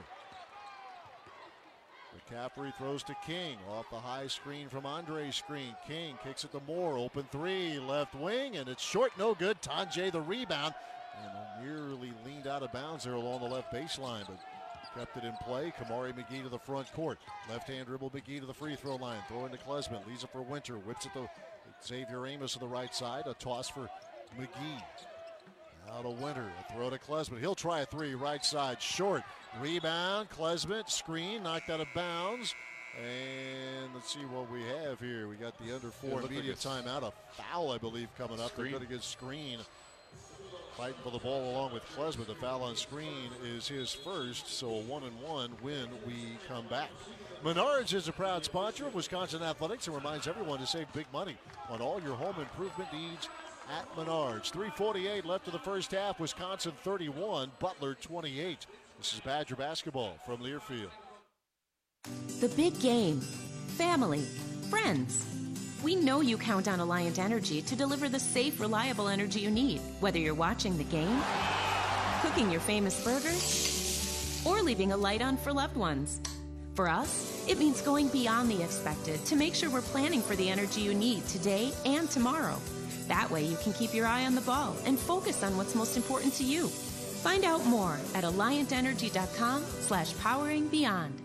McCaffrey throws to King, off the high screen from Andre Screen. King kicks it to Moore, open three, left wing, and it's short, no good. Tanjay the rebound, and nearly leaned out of bounds there along the left baseline, but kept it in play. Kamari McGee to the front court. Left-hand dribble McGee to the free throw line. Throw into Klesman, leaves it for Winter, whips it to Xavier Amos to the right side. A toss for McGee. Out of Winter. A throw to Klesman. He'll try a three. Right side. Short. Rebound. Klesman. Screen. Knocked out of bounds. And let's see what we have here. We got the under four immediate like timeout. A foul, I believe, coming up. Screen. They're going to get Screen fighting for the ball along with Klesma. The foul on screen is his first, so a one and one when we come back. Menards is a proud sponsor of Wisconsin Athletics and reminds everyone to save big money on all your home improvement needs at Menards. three forty-eight left of the first half. Wisconsin thirty-one, Butler twenty-eight. This is Badger basketball from Learfield. The big game, family, friends. We know you count on Alliant Energy to deliver the safe, reliable energy you need, whether you're watching the game, cooking your famous burgers, or leaving a light on for loved ones. For us, it means going beyond the expected to make sure we're planning for the energy you need today and tomorrow. That way you can keep your eye on the ball and focus on what's most important to you. Find out more at alliantenergy.com slash powering beyond.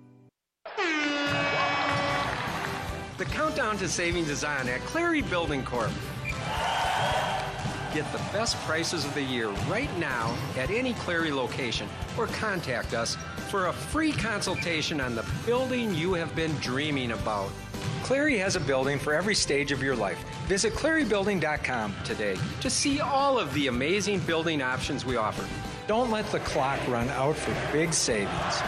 The countdown to savings is on at Clary Building Corp. Get the best prices of the year right now at any Clary location or contact us for a free consultation on the building you have been dreaming about. Clary has a building for every stage of your life. Visit clary building dot com today to see all of the amazing building options we offer. Don't let the clock run out for big savings.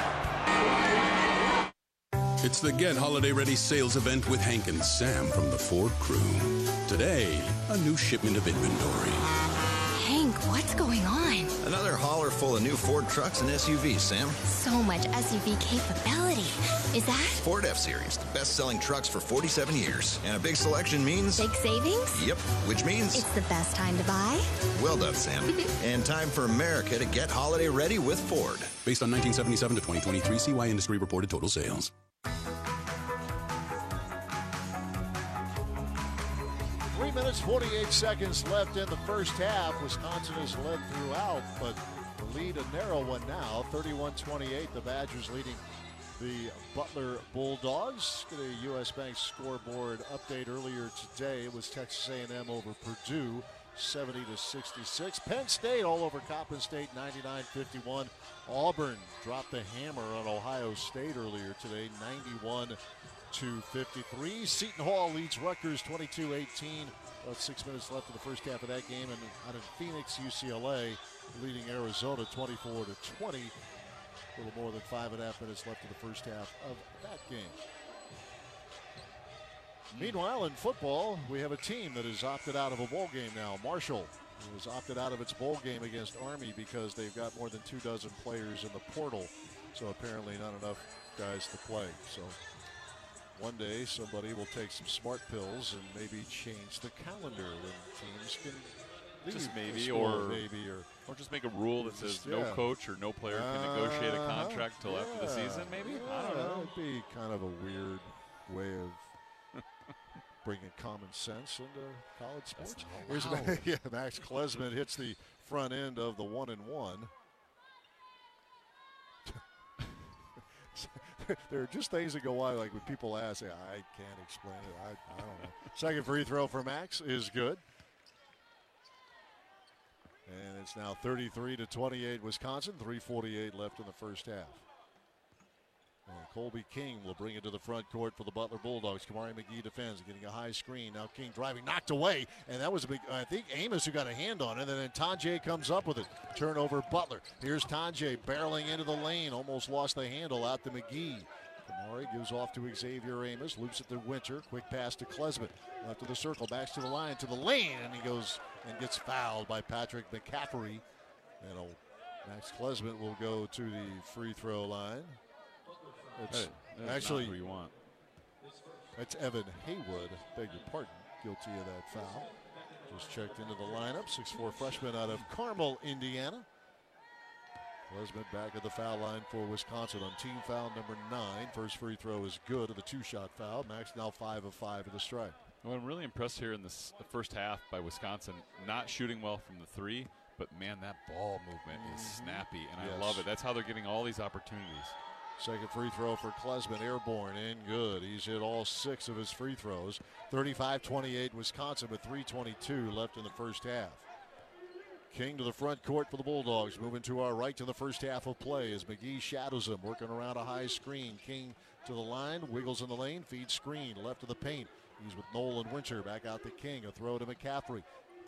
It's the Get Holiday Ready sales event with Hank and Sam from the Ford crew. Today, a new shipment of inventory. Hank, what's going on? Another hauler full of new Ford trucks and S U Vs, Sam. So much S U V capability. Is that? Ford F-Series, the best-selling trucks for forty-seven years. And a big selection means... Big savings? Yep, which means... It's the best time to buy? Well done, Sam. And time for America to get holiday ready with Ford. Based on nineteen seventy-seven to twenty twenty-three C Y Industry reported total sales. Three minutes, forty-eight seconds left in the first half. Wisconsin has led throughout, but the lead a narrow one now. thirty-one twenty-eight, the Badgers leading the Butler Bulldogs. Get a U S Bank scoreboard update earlier today. It was Texas A and M over Purdue, seventy to sixty-six. Penn State all over Coppin State, ninety-nine fifty-one. Auburn dropped the hammer on Ohio State earlier today, ninety-one to fifty-three. Seton Hall leads Rutgers twenty-two eighteen. About six minutes left in the first half of that game. And out of Phoenix, U C L A leading Arizona twenty-four to twenty. A little more than five and a half minutes left in the first half of that game. Meanwhile, in football, we have a team that has opted out of a bowl game now. Marshall has opted out of its bowl game against Army because they've got more than two dozen players in the portal. So apparently not enough guys to play. So one day somebody will take some smart pills and maybe change the calendar when teams can leave. Just maybe, Score, or maybe, or or just make a rule that says just, no yeah. coach or no player can negotiate a Uh-huh. contract until Yeah. after the season. Maybe Yeah, I don't know. That would be kind of a weird way of bringing common sense into college sports. Here's allowed. yeah, Max Klesman hits the front end of the one and one. There are just things that go on, like when people ask, I can't explain it. I, I don't know. Second free throw for Max is good. And it's now thirty-three to twenty-eight Wisconsin, three forty-eight left in the first half. And Colby King will bring it to the front court for the Butler Bulldogs. Kamari McGee defends, getting a high screen. Now King driving, knocked away. And that was a big, I think Amos who got a hand on it. And then Tanjay comes up with it. Turnover Butler. Here's Tanjay barreling into the lane. Almost lost the handle out to McGee. Kamari gives off to Xavier Amos. Loops it to Winter. Quick pass to Klesman. Left of the circle. Backs to the line, to the lane. And he goes and gets fouled by Patrick McCaffrey. And old Max Klesman will go to the free throw line. It's Hey, that's actually not who you want. That's Evan Haywood. Beg your pardon. Guilty of that foul. Just checked into the lineup. six four freshman out of Carmel, Indiana. Klesman back at the foul line for Wisconsin on team foul number nine. First free throw is good of the two-shot foul. Max now five of five at the strike. Well, I'm really impressed here in this the first half by Wisconsin. Not shooting well from the three, but man, that ball movement is snappy, and Yes. I love it. That's how they're getting all these opportunities. Second free throw for Klesman, airborne and good. He's hit all six of his free throws. thirty-five twenty-eight Wisconsin with three twenty-two left in the first half. King to the front court for the Bulldogs. Moving to our right to the first half of play as McGee shadows him, working around a high screen. King to the line, wiggles in the lane, feeds screen, left of the paint. He's with Nolan Winter, back out to King. A throw to McCaffrey.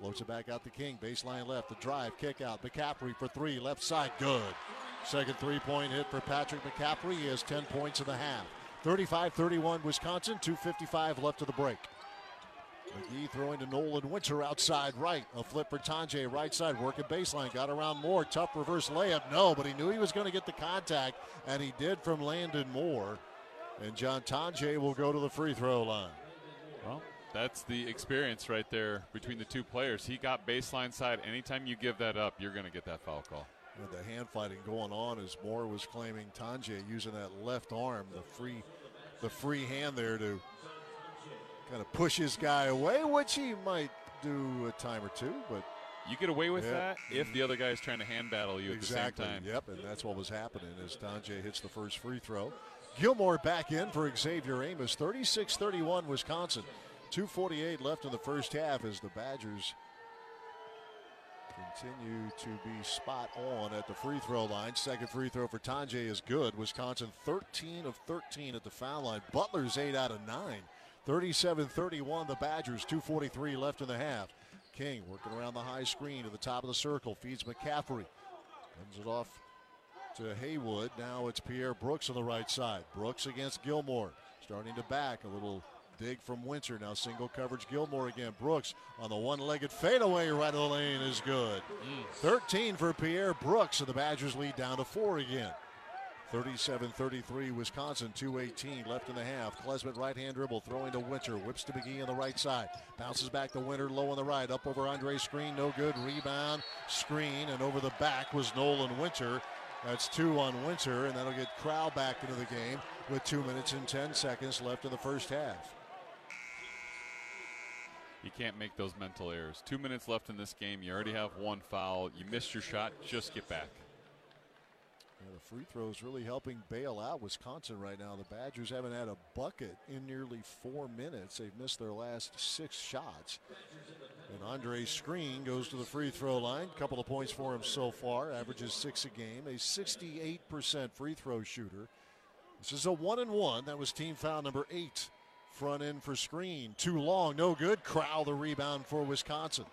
Floats it back out to King. Baseline left. The drive. Kick out. McCaffrey for three. Left side. Good. Second three-point hit for Patrick McCaffrey. He has ten points in the half. thirty-five thirty-one Wisconsin. two fifty-five left to the break. McGee throwing to Nolan Winter outside right. A flip for Tonje, right side, working baseline. Got around Moore. Tough reverse layup. No, but he knew he was going to get the contact, and he did from Landon Moore. And John Tonje will go to the free throw line. Well, that's the experience right there between the two players. He got baseline side. Anytime you give that up, you're going to get that foul call. And the hand fighting going on as Moore was claiming Tonje using that left arm, the free, the free hand there to kind of push his guy away, which he might do a time or two, but you get away with yeah. that if the other guy is trying to hand battle you exactly. at the same time. Yep, and that's what was happening as Tonje hits the first free throw. Gilmore back in for Xavier Amos. thirty-six thirty-one Wisconsin. two forty-eight left in the first half as the Badgers continue to be spot on at the free throw line. Second free throw for Tonje is good. Wisconsin thirteen of thirteen at the foul line. Butler's eight out of nine. thirty-seven thirty-one the Badgers. two forty-three left in the half. King working around the high screen to the top of the circle. Feeds McCaffrey. Comes it off to Haywood. Now it's Pierre Brooks on the right side. Brooks against Gilmore. Starting to back. A little dig from Winter. Now single coverage Gilmore again. Brooks on the one-legged fadeaway right of the lane is good. Mm. thirteen for Pierre Brooks, and the Badgers lead down to four again. thirty-seven thirty-three Wisconsin. two eighteen left in the half. Klesmit right-hand dribble throwing to Winter. Whips to McGee on the right side. Bounces back to Winter low on the right. Up over Andre's screen. No good. Rebound. Screen. And over the back was Nolan Winter. That's two on Winter, and that'll get Crowell back into the game with two minutes and ten seconds left in the first half. You can't make those mental errors. Two minutes left in this game. You already have one foul. You missed your shot. Just get back. Yeah, the free throws really helping bail out Wisconsin right now. The Badgers haven't had a bucket in nearly four minutes. They've missed their last six shots. And Andre's screen goes to the free throw line. A couple of points for him so far. Averages six a game. A sixty-eight percent free throw shooter. This is a one and one. That was team foul number eight. Front end for screen. Too long. No good. Crowell the rebound for Wisconsin.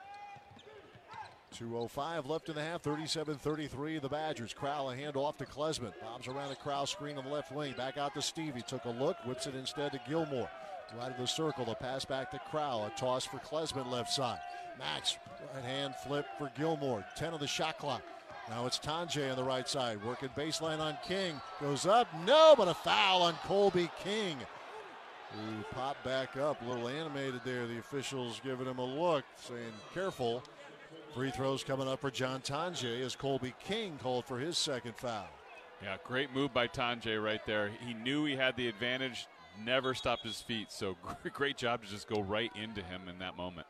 two oh five left in the half. thirty-seven thirty-three the Badgers. Crowell a handoff to Klesmit. Bobs around the Crowell screen on the left wing. Back out to Stevie. Took a look. Whips it instead to Gilmore. Right of the circle. The pass back to Crowell. A toss for Klesmit left side. Max right hand flip for Gilmore. ten on the shot clock. Now it's Tonje on the right side. Working baseline on King. Goes up. No, but a foul on Colby King. Who popped back up. A little animated there. The officials giving him a look, saying careful. Free throws coming up for John Tonje as Colby King called for his second foul. Yeah, great move by Tonje right there. He knew he had the advantage, never stopped his feet, so great job to just go right into him in that moment.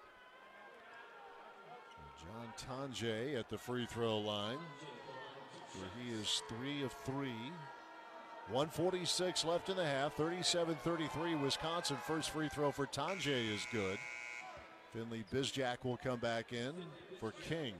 John Tonje at the free throw line, where he is three of three. one forty-six left in the half. thirty-seven thirty-three Wisconsin. First free throw for Tonje is good. Finley Bizjack will come back in for King.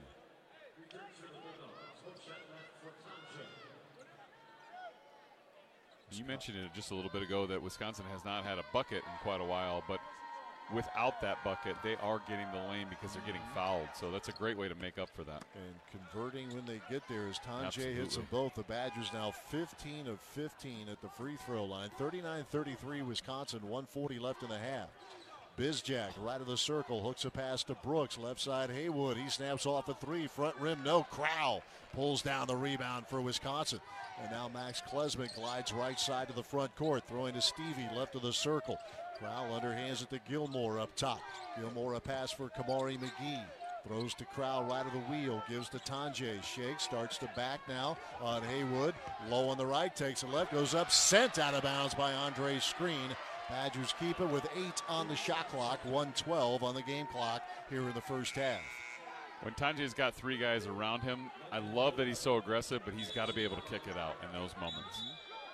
You mentioned it just a little bit ago that Wisconsin has not had a bucket in quite a while, but without that bucket, they are getting the lane because they're getting fouled. So that's a great way to make up for that. And converting when they get there as Tonje Absolutely. hits them both. The Badgers now fifteen of fifteen at the free throw line. thirty-nine thirty-three Wisconsin, one forty left in the half. Bizjack right of the circle, hooks a pass to Brooks. Left side Haywood, he snaps off a three. Front rim, no. Crowell pulls down the rebound for Wisconsin. And now Max Klesmit glides right side to the front court, throwing to Stevie left of the circle. Crowell underhands it to Gilmore up top. Gilmore a pass for Kamari McGee. Throws to Crowell right of the wheel, gives to Tonje. Shakes, starts to back now on Haywood. Low on the right, takes a left, goes up, sent out of bounds by Andre's screen. Badgers keep it with eight on the shot clock, one twelve on the game clock here in the first half. When Tonje's got three guys around him, I love that he's so aggressive, but he's got to be able to kick it out in those moments.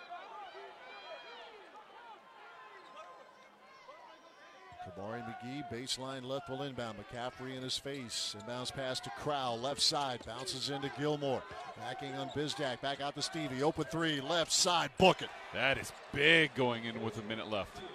Kamari McGee, baseline left will inbound. McCaffrey in his face. Inbounds pass to Crowell, left side. Bounces into Gilmore. Backing on Bizjack. Back out to Stevie. Open three, left side. Book it. That is big going in with a minute left.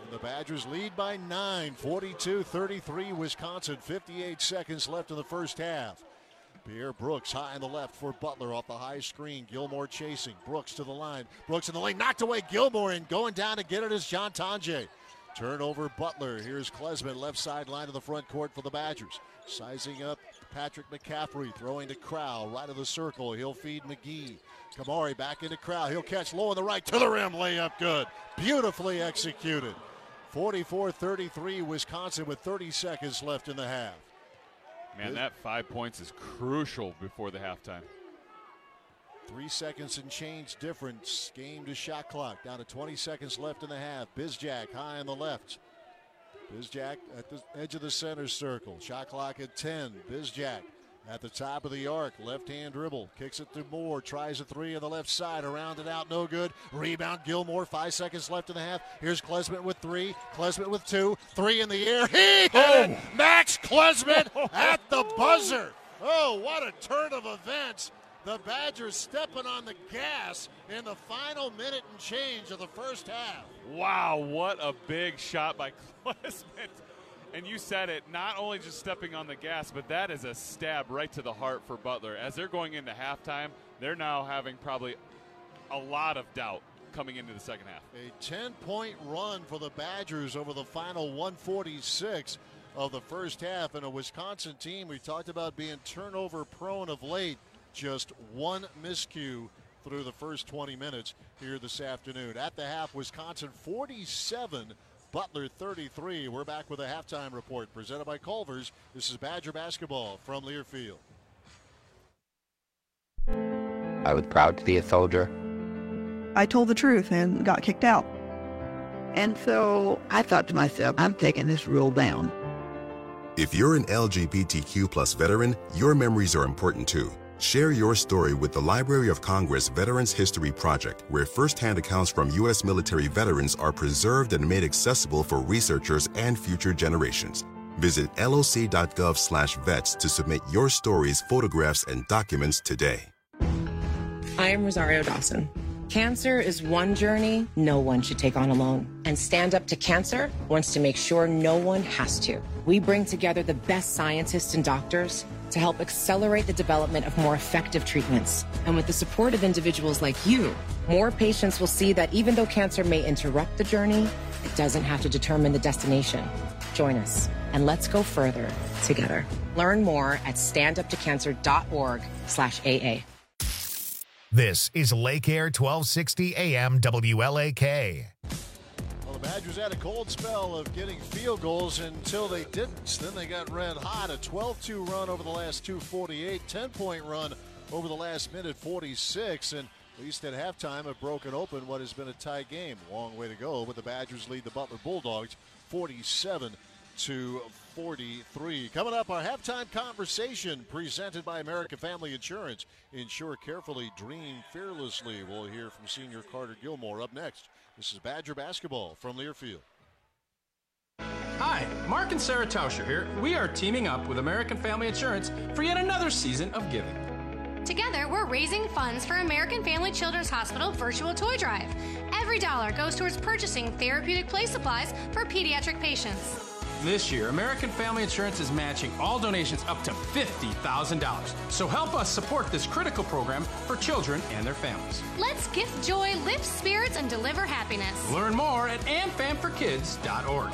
The Badgers lead by nine, forty-two thirty-three Wisconsin, fifty-eight seconds left in the first half. Pierre Brooks high in the left for Butler off the high screen. Gilmore chasing. Brooks to the line. Brooks in the lane. Knocked away Gilmore, and going down to get it is John Tonje. Turnover Butler. Here's Klesman left sideline of the front court for the Badgers. Sizing up Patrick McCaffrey. Throwing to Crowell. Right of the circle. He'll feed McGee. Kamari back into Crowell. He'll catch low on the right. To the rim. Layup good. Beautifully executed. forty-four thirty-three Wisconsin with thirty seconds left in the half. Man, that five points is crucial before the halftime. Three seconds and change difference. Game to shot clock. Down to twenty seconds left in the half. Bizjack high on the left. Bizjack at the edge of the center circle. Shot clock at ten. Bizjack at the top of the arc. Left-hand dribble. Kicks it to Moore. Tries a three on the left side. Around and out. No good. Rebound Gilmore. Five seconds left in the half. Here's Klesman with three. Klesman with two. Three in the air. He hit oh. it. Max Klesman at the buzzer. Oh, what a turn of events. The Badgers stepping on the gas in the final minute and change of the first half. Wow, what a big shot by Klesman. And you said it, not only just stepping on the gas, but that is a stab right to the heart for Butler. As they're going into halftime, they're now having probably a lot of doubt coming into the second half. A ten-point run for the Badgers over the final one forty-six of the first half. And a Wisconsin team we talked about being turnover prone of late. Just one miscue through the first twenty minutes here this afternoon. At the half, Wisconsin forty-seven, Butler thirty-three. We're back with a halftime report presented by Culver's. This is Badger basketball from Learfield. I was proud to be a soldier. I told the truth and got kicked out. And so I thought to myself, I'm taking this rule down. If you're an L G B T Q plus veteran, your memories are important too. Share your story with the Library of Congress Veterans History Project, where firsthand accounts from U S military veterans are preserved and made accessible for researchers and future generations. Visit loc.gov slash vets to submit your stories, photographs, and documents today. I am Rosario Dawson. Cancer is one journey no one should take on alone. And Stand Up to Cancer wants to make sure no one has to. We bring together the best scientists and doctors to help accelerate the development of more effective treatments. And with the support of individuals like you, more patients will see that even though cancer may interrupt the journey, it doesn't have to determine the destination. Join us, and let's go further together. Learn more at standuptocancer.org slash AA. This is Lake Air twelve sixty A M W L A K. Well, the Badgers had a cold spell of getting field goals until they didn't. Then they got red hot. A twelve two run over the last two forty-eight, ten-point run over the last minute forty-six, and at least at halftime have broken open what has been a tight game. Long way to go, but the Badgers lead the Butler Bulldogs forty-seven to forty-three. Coming up, our halftime conversation presented by American Family Insurance. Insure carefully, dream fearlessly. We'll hear from senior Carter Gilmore up next. This is Badger basketball from Learfield. Hi, Mark and Sarah Tauscher here. We are teaming up with American Family Insurance for yet another season of giving. Together, we're raising funds for American Family Children's Hospital Virtual Toy Drive. Every dollar goes towards purchasing therapeutic play supplies for pediatric patients. This year, American Family Insurance is matching all donations up to fifty thousand dollars. So help us support this critical program for children and their families. Let's gift joy, lift spirits, and deliver happiness. Learn more at am fam for kids dot org.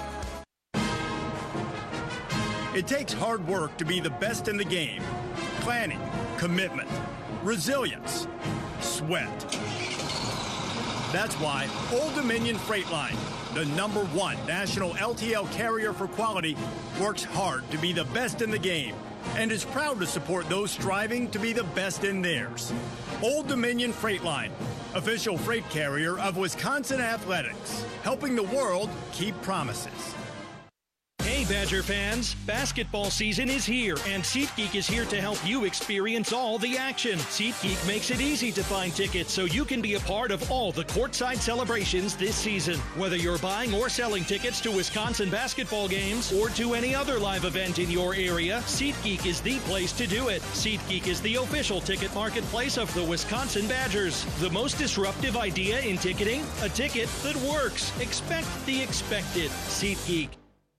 It takes hard work to be the best in the game. Planning, commitment, resilience, sweat. That's why Old Dominion Freight Line, the number one national L T L carrier for quality, works hard to be the best in the game and is proud to support those striving to be the best in theirs. Old Dominion Freight Line, official freight carrier of Wisconsin Athletics, helping the world keep promises. Hey, Badger fans, basketball season is here, and SeatGeek is here to help you experience all the action. SeatGeek makes it easy to find tickets so you can be a part of all the courtside celebrations this season. Whether you're buying or selling tickets to Wisconsin basketball games or to any other live event in your area, SeatGeek is the place to do it. SeatGeek is the official ticket marketplace of the Wisconsin Badgers. The most disruptive idea in ticketing? A ticket that works. Expect the expected. SeatGeek.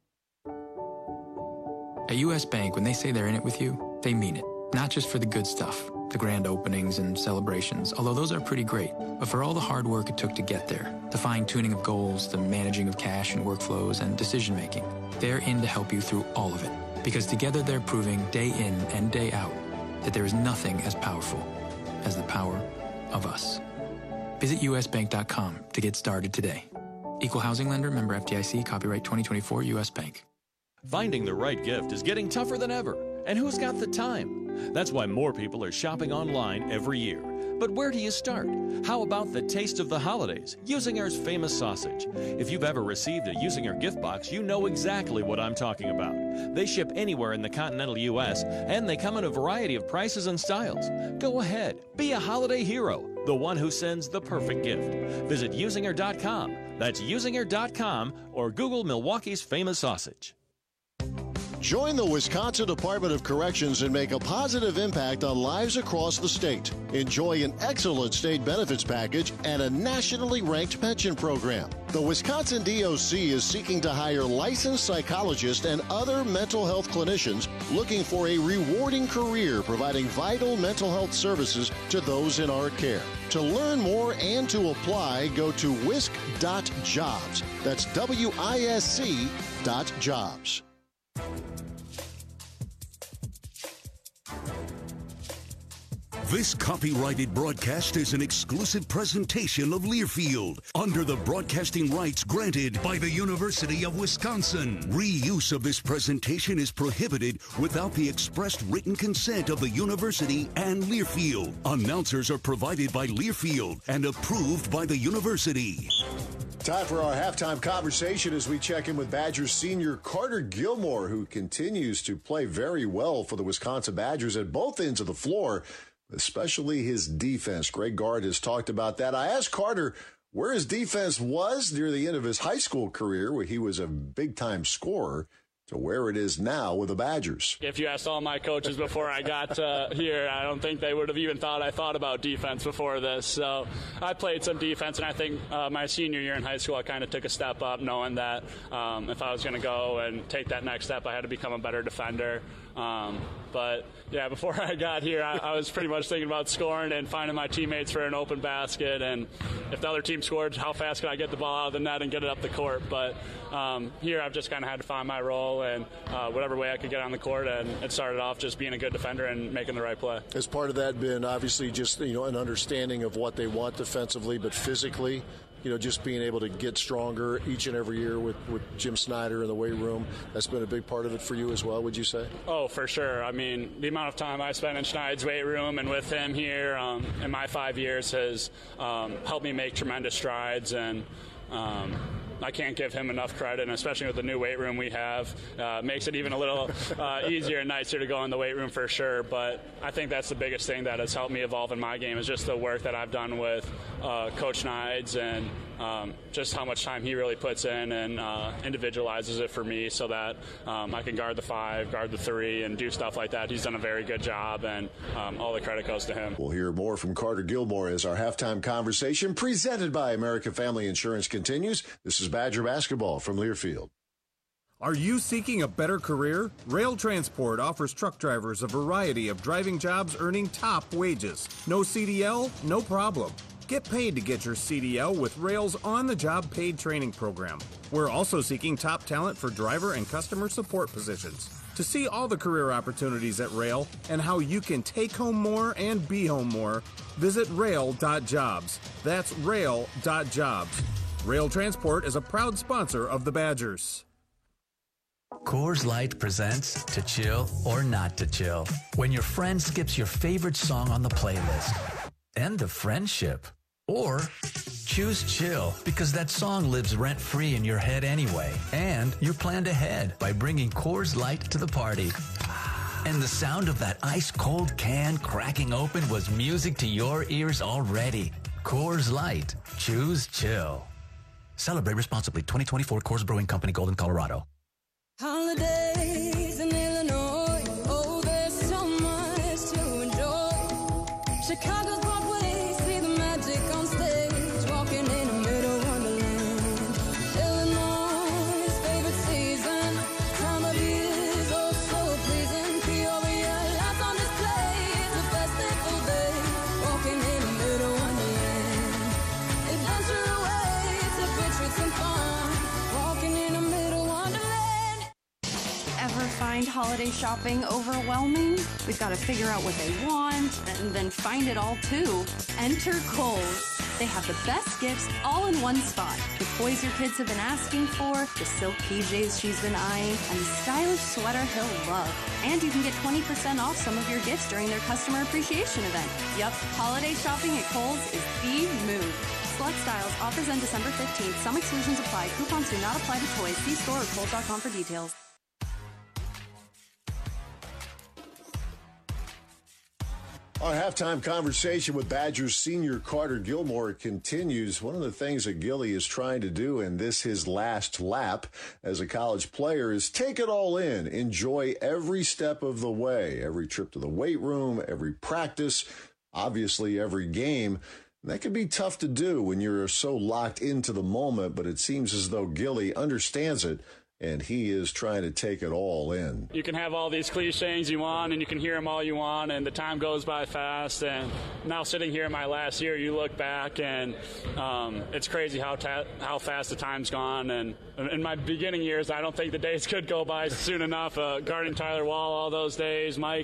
At U S. Bank, when they say they're in it with you, they mean it. Not just for the good stuff, the grand openings and celebrations, although those are pretty great, but for all the hard work it took to get there, the fine-tuning of goals, the managing of cash and workflows, and decision-making. They're in to help you through all of it, because together they're proving day in and day out that there is nothing as powerful as the power of us. Visit U S bank dot com to get started today. Equal housing lender, member F D I C, copyright twenty twenty-four, U S. Bank. Finding the right gift is getting tougher than ever. And who's got the time? That's why more people are shopping online every year. But where do you start? How about the taste of the holidays, Usinger's famous sausage? If you've ever received a Usinger gift box, you know exactly what I'm talking about. They ship anywhere in the continental U S, and they come in a variety of prices and styles. Go ahead, be a holiday hero, the one who sends the perfect gift. Visit Usinger dot com. That's Usinger dot com, or Google Milwaukee's famous sausage. Join the Wisconsin Department of Corrections and make a positive impact on lives across the state. Enjoy an excellent state benefits package and a nationally ranked pension program. The Wisconsin D O C is seeking to hire licensed psychologists and other mental health clinicians looking for a rewarding career providing vital mental health services to those in our care. To learn more and to apply, go to wisc dot jobs. That's W I S C dot jobs. This copyrighted broadcast is an exclusive presentation of Learfield under the broadcasting rights granted by the University of Wisconsin. Reuse of this presentation is prohibited without the expressed written consent of the university and Learfield. Announcers are provided by Learfield and approved by the university. Time for our halftime conversation as we check in with Badgers senior Carter Gilmore, who continues to play very well for the Wisconsin Badgers at both ends of the floor, especially his defense. Greg Gard has talked about that. I asked Carter where his defense was near the end of his high school career, where he was a big-time scorer, to where it is now with the Badgers. If you asked all my coaches before I got uh, here, I don't think they would have even thought I thought about defense before this. So I played some defense, and I think uh, my senior year in high school, I kind of took a step up, knowing that um, if I was going to go and take that next step, I had to become a better defender. Um, but, yeah, before I got here, I, I was pretty much thinking about scoring and finding my teammates for an open basket. And if the other team scored, how fast could I get the ball out of the net and get it up the court? But um, here I've just kind of had to find my role and uh, whatever way I could get on the court. And it started off just being a good defender and making the right play. Has part of that been obviously just, you know, an understanding of what they want defensively, but physically, you know, just being able to get stronger each and every year with, with Jim Snyder in the weight room? That's been a big part of it for you as well, would you say? Oh, for sure. I mean, the amount of time I spent in Schneid's weight room and with him here um, in my five years has um, helped me make tremendous strides, and um, I can't give him enough credit, and especially with the new weight room we have, uh, makes it even a little uh, easier and nicer to go in the weight room for sure. But I think that's the biggest thing that has helped me evolve in my game is just the work that I've done with uh, Coach Schneid's, and um, just how much time he really puts in and uh, individualizes it for me so that um, I can guard the five, guard the three, and do stuff like that. He's done a very good job, and um, all the credit goes to him. We'll hear more from Carter Gilmore as our halftime conversation presented by American Family Insurance continues. This is Badger Basketball from Learfield. Are you seeking a better career? Rail Transport offers truck drivers a variety of driving jobs earning top wages. No C D L? No problem. Get paid to get your C D L with Rail's on-the-job paid training program. We're also seeking top talent for driver and customer support positions. To see all the career opportunities at Rail and how you can take home more and be home more, visit rail dot jobs. That's rail dot jobs. Rail Transport is a proud sponsor of the Badgers. Coors Light presents To Chill or Not to Chill. When your friend skips your favorite song on the playlist. End of friendship. Or choose chill, because that song lives rent-free in your head anyway. And you planned ahead by bringing Coors Light to the party. And the sound of that ice-cold can cracking open was music to your ears already. Coors Light. Choose chill. Celebrate responsibly. twenty twenty-four Coors Brewing Company, Golden, Colorado. Holidays in Illinois. Oh, there's so much to enjoy. Chicago's Broadway, see the magic on stage. Walking in a middle wonderland. Illinois' favorite season. Time of year is oh so pleasing. Peoria, lights on display. It's a festival day. Walking in a middle wonderland. Adventure awaits, a big treats and fun. Walking in a middle wonderland. Ever find holiday shopping overwhelming? We've got to figure out what they want and then find it all too. Enter Kohl's. They have the best gifts all in one spot. The toys your kids have been asking for, the silk P Js she's been eyeing, and the stylish sweater he'll love. And you can get twenty percent off some of your gifts during their customer appreciation event. Yup, holiday shopping at Kohl's is the move. Select styles, offers end December fifteenth. Some exclusions apply. Coupons do not apply to toys. See store or kohls dot com for details. Our halftime conversation with Badgers senior Carter Gilmore continues. One of the things that Gilly is trying to do in this his last lap as a college player is take it all in, enjoy every step of the way, every trip to the weight room, every practice, obviously every game. And that can be tough to do when you're so locked into the moment, but it seems as though Gilly understands it. And he is trying to take it all in. You can have all these cliches you want, and you can hear them all you want, and the time goes by fast. And now sitting here in my last year, you look back, and um, it's crazy how ta- how fast the time's gone. And in my beginning years, I don't think the days could go by soon enough. Uh, guarding Tyler Wall all those days, Mike